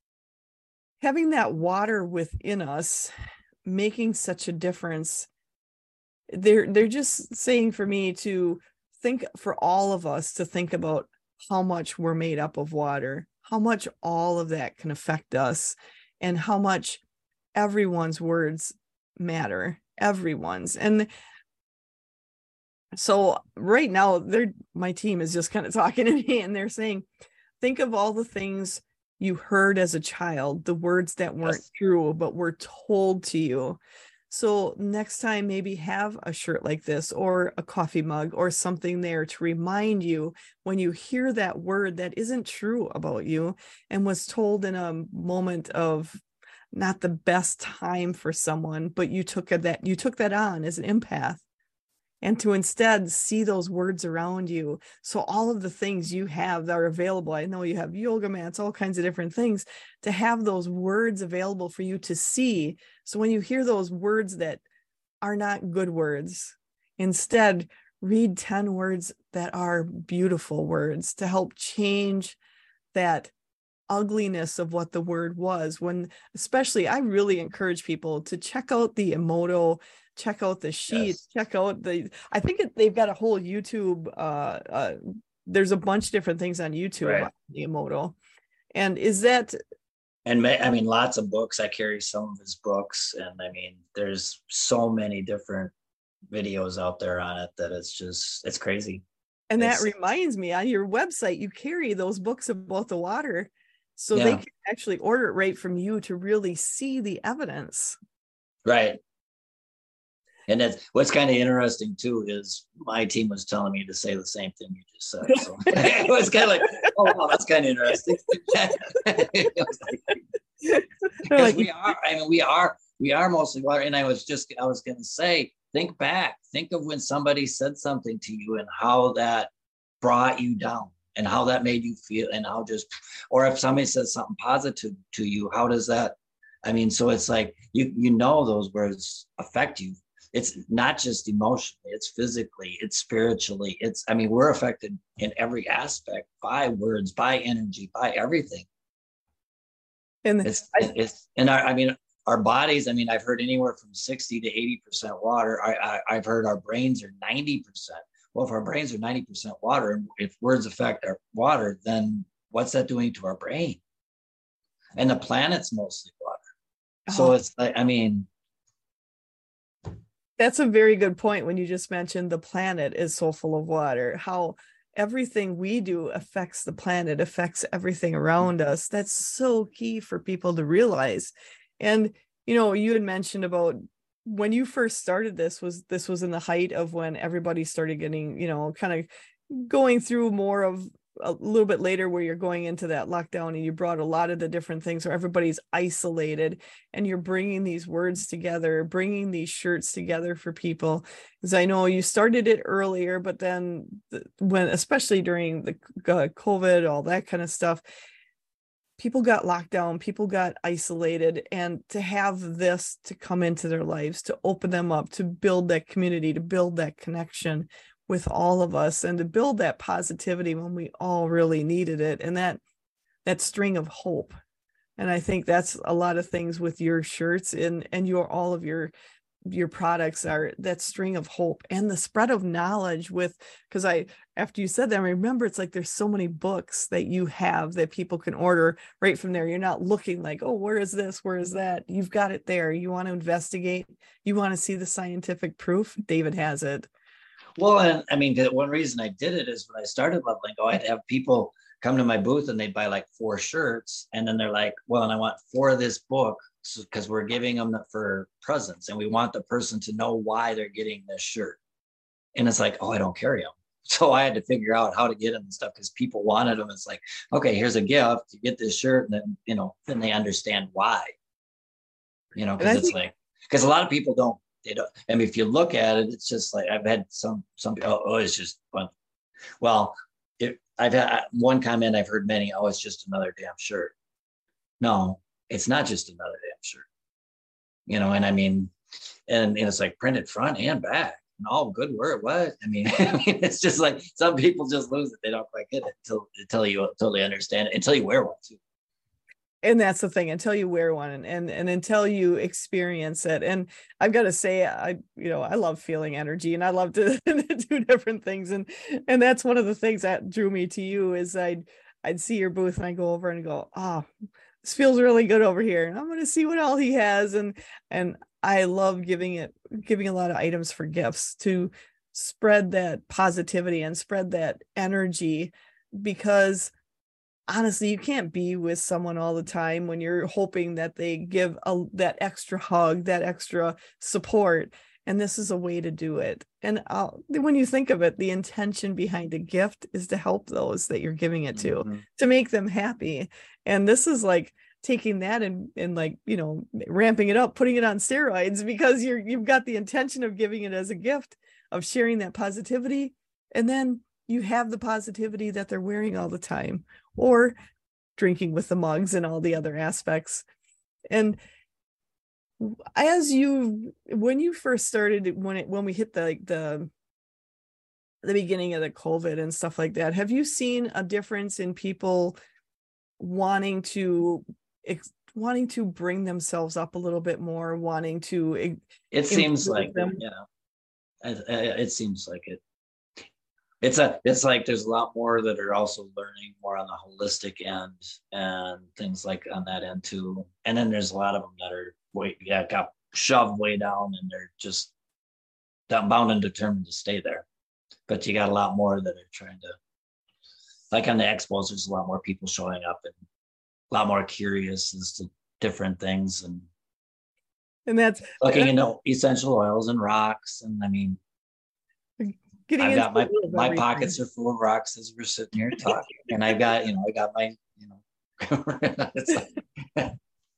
having that water within us making such a difference. They're just saying for me to think, for all of us to think about how much we're made up of water, how much all of that can affect us, and how much everyone's words matter, everyone's. And so right now my team is just kind of talking to me, and they're saying, think of all the things you heard as a child, the words that weren't true, but were told to you. So next time, maybe have a shirt like this or a coffee mug or something there to remind you when you hear that word that isn't true about you and was told in a moment of not the best time for someone, but you took that on as an empath, and to instead see those words around you. So all of the things you have that are available, I know you have yoga mats, all kinds of different things, to have those words available for you to see. So when you hear those words that are not good words, instead read 10 words that are beautiful words to help change that ugliness of what the word was. When, especially, I really encourage people to check out the Emoto, check out the sheets, check out I think they've got a whole YouTube, there's a bunch of different things on YouTube on the Emoto. And is that... And I mean, lots of books. I carry some of his books, and I mean, there's so many different videos out there on it that it's crazy. And that reminds me, on your website, you carry those books about the water, so they can actually order it right from you to really see the evidence. Right. And that's what's kind of interesting too, is my team was telling me to say the same thing you just said. So it was kind of like, oh wow, that's kind of interesting. Because we are mostly water. And I was going to say, think back, think of when somebody said something to you and how that brought you down and how that made you feel, and how or if somebody says something positive to you, how does that, I mean, so it's like, you know, those words affect you. It's not just emotionally, it's physically, it's spiritually, I mean, we're affected in every aspect by words, by energy, by everything. And our bodies, I mean, I've heard anywhere from 60 to 80% water. I've heard our brains are 90%. Well, if our brains are 90% water, and if words affect our water, then what's that doing to our brain? And the planet's mostly water. So it's like, I mean, that's a very good point when you just mentioned the planet is so full of water, how everything we do affects the planet, affects everything around us. That's so key for people to realize. And, you know, you had mentioned about when you first started this was in the height of when everybody started getting, you know, kind of going through more of a little bit later where you're going into that lockdown, and you brought a lot of the different things where everybody's isolated, and you're bringing these words together, bringing these shirts together for people. Because I know you started it earlier, but then when, especially during the COVID, all that kind of stuff, people got locked down, people got isolated, and to have this to come into their lives, to open them up, to build that community, to build that connection with all of us, and to build that positivity when we all really needed it, and that string of hope. And I think that's a lot of things with your shirts and all of your products are that string of hope and the spread of knowledge because after you said that, I remember it's like there's so many books that you have that people can order right from there. You're not looking like, oh, where is this? Where is that? You've got it there. You want to investigate. You want to see the scientific proof. David has it. Well, and I mean, the one reason I did it is when I started Love Lingo, I'd have people come to my booth and they'd buy like 4 shirts. And then they're like, well, and I want 4 of this book because we're giving them for presents. And we want the person to know why they're getting this shirt. And it's like, oh, I don't carry them. So I had to figure out how to get them and stuff because people wanted them. It's like, okay, here's a gift. You get this shirt. And then, you know, then they understand why, you know, because it's like, because a lot of people don't. They don't. I mean, if you look at it, it's just like I've had some it's just fun. Well, I've had one comment I've heard many, oh, it's just another damn shirt. No, it's not just another damn shirt. You know, and I mean, and it's like printed front and back and all good word. What? I mean, it's just like some people just lose it. They don't quite get it until you totally understand it, until you wear one too. And that's the thing, until you wear one and until you experience it. And I've got to say, I love feeling energy, and I love to do different things. And that's one of the things that drew me to you is I'd see your booth and I go over and go, oh, this feels really good over here. And I'm going to see what all he has. And I love giving a lot of items for gifts to spread that positivity and spread that energy, because honestly, you can't be with someone all the time when you're hoping that they give that extra hug, that extra support. And this is a way to do it. And when you think of it, the intention behind a gift is to help those that you're giving it to make them happy. And this is like taking that and like, you know, ramping it up, putting it on steroids, because you've got the intention of giving it as a gift, of sharing that positivity. And then you have the positivity that they're wearing all the time, or drinking with the mugs and all the other aspects. And when you first started, when we hit the beginning of the COVID and stuff like that, have you seen a difference in people wanting to bring themselves up a little bit more, wanting to it seems like them. it seems like it's like there's a lot more that are also learning more on the holistic end and things like on that end too. And then there's a lot of them that are got shoved way down, and they're just bound and determined to stay there. But you got a lot more that are trying to, like on the expos, there's a lot more people showing up and a lot more curious as to different things, and that's looking into essential oils and rocks. And I mean, I've got my pockets are full of rocks as we're sitting here talking, and I got my it's like,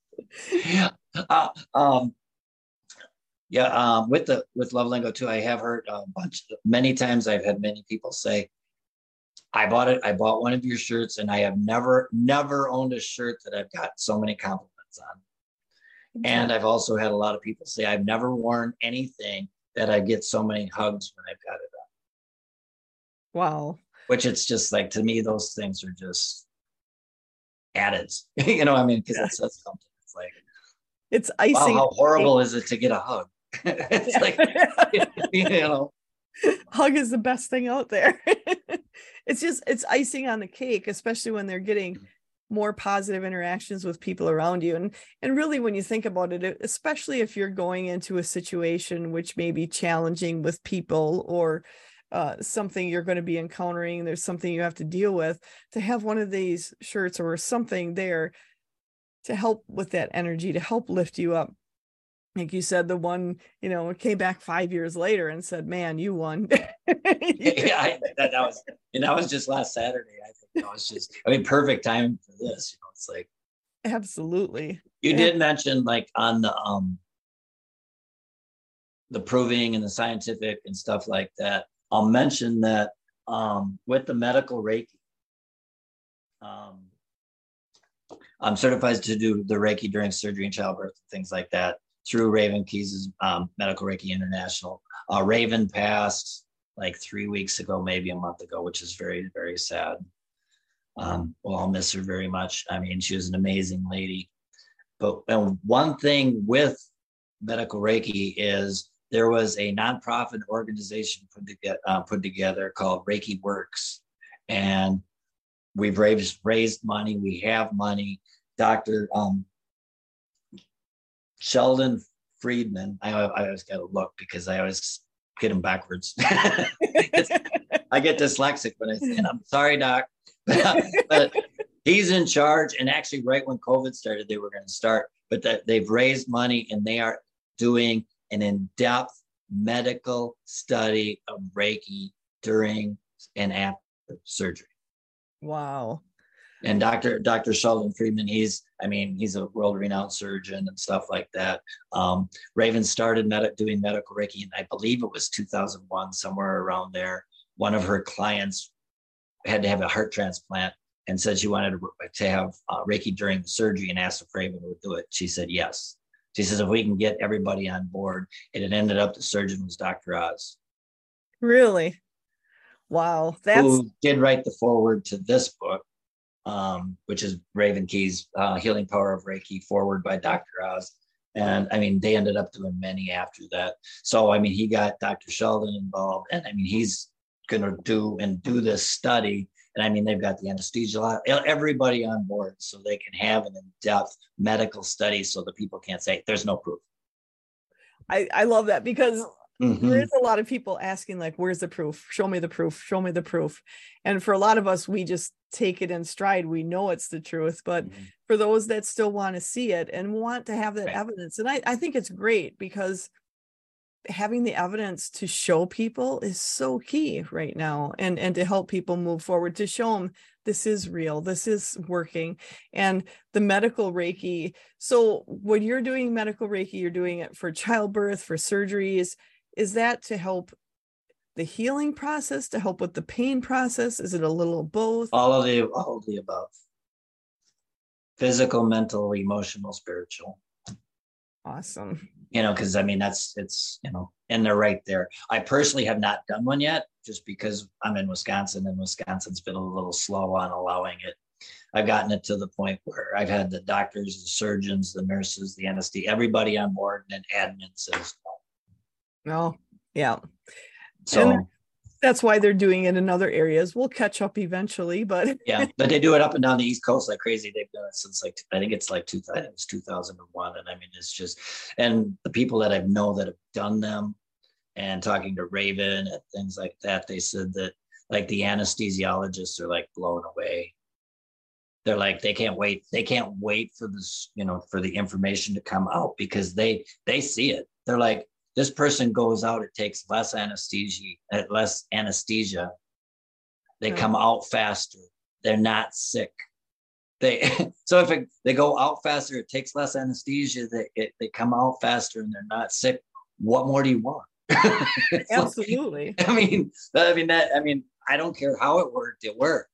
with Love Lingo too, I have heard many times. I've had many people say, I bought one of your shirts, and I have never owned a shirt that I've got so many compliments on. And I've also had a lot of people say, I've never worn anything that I get so many hugs when I've got it on. Wow. Which it's just like, to me, those things are just added, I mean, because it says something. It's like, it's icing. Wow, how horrible is it to get a hug? It's like, hug is the best thing out there. It's icing on the cake, especially when they're getting more positive interactions with people around you. And really, when you think about it, especially if you're going into a situation which may be challenging with people, or something you're going to be encountering, there's something you have to deal with, to have one of these shirts or something there to help with that energy, to help lift you up. Like you said, the one, came back 5 years later and said, man, you won. Yeah, that was just last Saturday. I think that was just, perfect time for this. It's like, absolutely. You did mention, like, on the proving and the scientific and stuff like that. I'll mention that with the medical Reiki, I'm certified to do the Reiki during surgery and childbirth and things like that through Raven Keys' Medical Reiki International. Raven passed like 3 weeks ago, maybe a month ago, which is very, very sad. Well, I'll miss her very much. I mean, she was an amazing lady. But one thing with Medical Reiki is there was a nonprofit organization put together called Reiki Works. And we've raised money. We have money. Dr. Sheldon Friedman. I always got to look because I always get them backwards. I get dyslexic when I say, and I'm sorry, Doc, but he's in charge. And actually, right when COVID started, they were going to start, but they've raised money, and they are doing an in-depth medical study of Reiki during and after surgery. Wow. And Dr. Sheldon Friedman, he's a world-renowned surgeon and stuff like that. Raven started doing medical Reiki, and I believe it was 2001, somewhere around there. One of her clients had to have a heart transplant and said she wanted to have Reiki during the surgery, and asked if Raven would do it. She said yes. She says, if we can get everybody on board, and it ended up the surgeon was Dr. Oz. Really? Wow. Who did write the foreword to this book, which is Raven Keys' Healing Power of Reiki, foreword by Dr. Oz. And they ended up doing many after that. So, he got Dr. Sheldon involved, and he's going to do this study. And they've got the anesthesia, everybody on board, so they can have an in-depth medical study, so that people can't say there's no proof. I love that, because there's a lot of people asking, like, where's the proof? Show me the proof. Show me the proof. And for a lot of us, we just take it in stride. We know it's the truth. But for those that still want to see it and want to have that evidence, and I think it's great, because having the evidence to show people is so key right now, and to help people move forward, to show them this is real, this is working. And the medical Reiki, so when you're doing medical Reiki, you're doing it for childbirth, for surgeries. Is that to help the healing process, to help with the pain process? Is it a little of both? All of the above. Physical, mental, emotional, spiritual. Awesome. Because and they're right there. I personally have not done one yet, just because I'm in Wisconsin, and Wisconsin's been a little slow on allowing it. I've gotten it to the point where I've had the doctors, the surgeons, the nurses, the anesthesia, everybody on board, and then admin says no. Oh, yeah. so. And that's why they're doing it in other areas. We'll catch up eventually, but Yeah, but they do it up and down the East Coast like crazy. They've done it since like I think it's like 2001, and I mean it's just, and the people that I know that have done them, and talking to Raven and things like that, they said that like the anesthesiologists are like blown away. They're like they can't wait for this, for the information to come out, because they see it. They're like, this person goes out, it takes less anesthesia. They come out faster. They're not sick. So if they go out faster, it takes less anesthesia. They come out faster and they're not sick. What more do you want? Absolutely. Like, I don't care how it worked. It worked.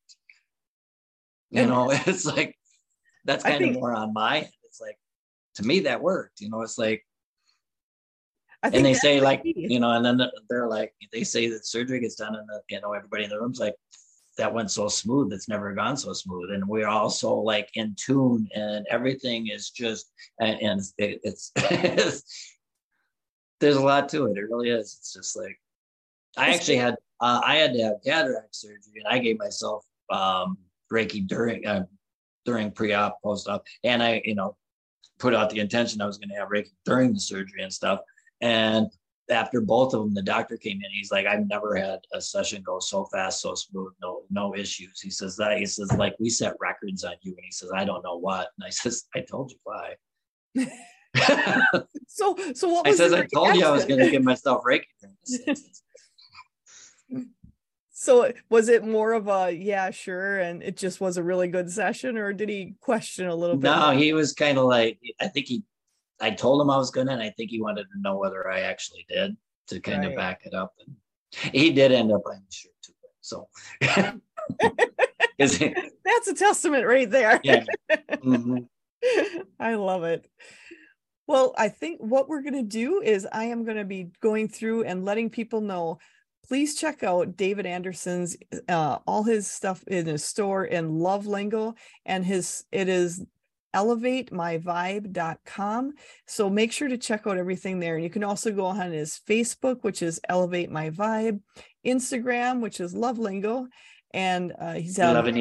It's like that's kind of more on my end. It's like, to me that worked. It's like. And they say like, and then they're like, they say that surgery gets done and everybody in the room's like, that went so smooth. It's never gone so smooth. And we're also like in tune, and everything is just, and it's there's a lot to it. It really is. It's just like, I actually had to have cataract surgery, and I gave myself Reiki during pre-op, post-op. And I, put out the intention I was going to have Reiki during the surgery and stuff. And after both of them, the doctor came in. He's like, I've never had a session go so fast, so smooth, no issues. He says, like, we set records on you. And he says, I don't know what. And I says, I told you why. So what was I told you I was going to give myself Reiki. So was it more of a, yeah, sure, and it just was a really good session, or did he question a little bit? No, he was kind of like, I told him I was gonna, and I think he wanted to know whether I actually did, to kind of back it up. And he did end up buying the shirt too. So that's a testament right there. Yeah. Mm-hmm. I love it. Well, I think what we're going to do is I am going to be going through and letting people know, please check out David Anderson's, all his stuff in his store in Love Lingo, and it is elevatemyvibe.com. So make sure to check out everything there. And you can also go on his Facebook, which is Elevate My Vibe, Instagram, which is Love Lingo, and he's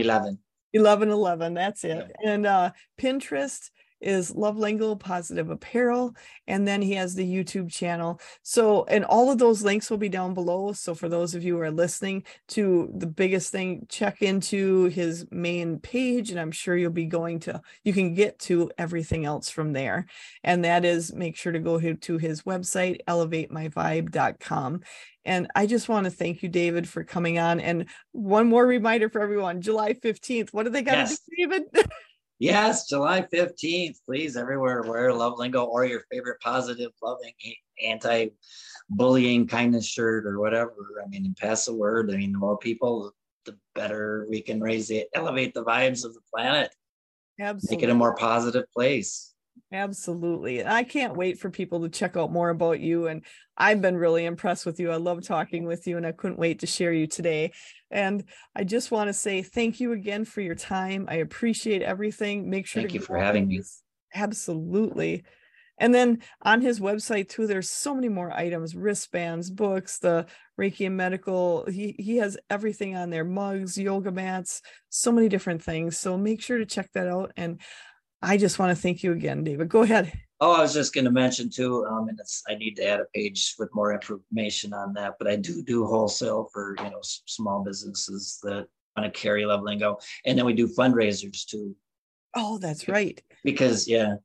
1111. That's it. Yeah. And Pinterest is Love Lingo Positive Apparel, and then he has the YouTube channel. So, and all of those links will be down below. So for those of you who are listening, to the biggest thing, check into his main page, and I'm sure you can get to everything else from there. And that is, make sure to go to his website, elevatemyvibe.com. And I just want to thank you, David, for coming on. And one more reminder for everyone, July 15th, what do they got to do, David? Yes, July 15th, please, everywhere, wear Love Lingo or your favorite positive, loving, anti-bullying, kindness shirt or whatever. And pass the word. The more people, the better we can elevate the vibes of the planet. Absolutely. Make it a more positive place. Absolutely. And I can't wait for people to check out more about you. And I've been really impressed with you. I love talking with you, and I couldn't wait to share you today. And I just want to say thank you again for your time. I appreciate everything. Make sure Thank you for having me. Absolutely. And then on his website too, there's so many more items, wristbands, books, the Reiki and medical. He has everything on there, mugs, yoga mats, so many different things. So make sure to check that out. And I just want to thank you again, David. Go ahead. Oh, I was just going to mention too, and I need to add a page with more information on that, but I do wholesale for, small businesses that want to carry Love Lingo. And then we do fundraisers too. Oh, that's right. Because I'm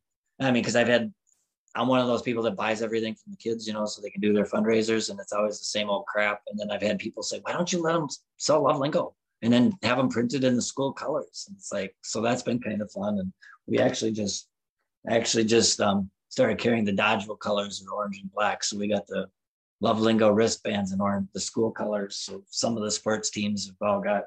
one of those people that buys everything from the kids, so they can do their fundraisers, and it's always the same old crap. And then I've had people say, why don't you let them sell Love Lingo and then have them printed in the school colors? And it's like, so that's been kind of fun. And we actually just started carrying the Dodgeville colors in orange and black. So we got the Love Lingo wristbands in orange, the school colors. So some of the sports teams have all got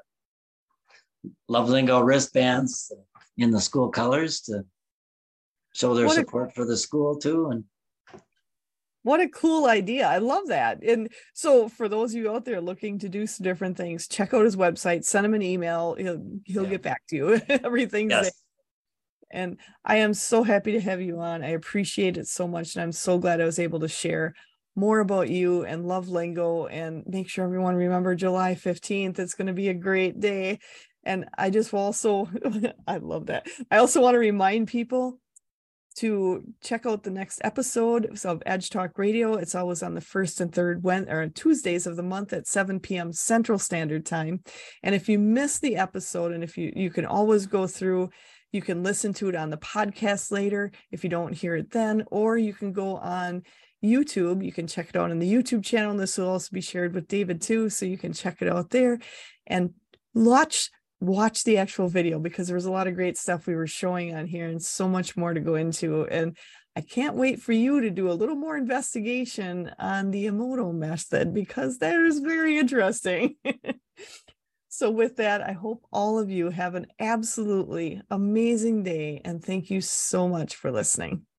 Love Lingo wristbands in the school colors to show their support for the school too. And What a cool idea. I love that. And so for those of you out there looking to do some different things, check out his website, send him an email. He'll get back to you. Everything's there. And I am so happy to have you on. I appreciate it so much. And I'm so glad I was able to share more about you and Love Lingo, and make sure everyone remember July 15th. It's going to be a great day. And I just also, I love that. I also want to remind people to check out the next episode of Edge Talk Radio. It's always on the first and third Tuesdays of the month at 7 p.m. Central Standard Time. And if you miss the episode, and if you can always go through, you can listen to it on the podcast later if you don't hear it then, or you can go on YouTube. You can check it out on the YouTube channel. And this will also be shared with David too, so you can check it out there and watch the actual video, because there was a lot of great stuff we were showing on here and so much more to go into. And I can't wait for you to do a little more investigation on the Emoto method, because that is very interesting. So with that, I hope all of you have an absolutely amazing day, and thank you so much for listening.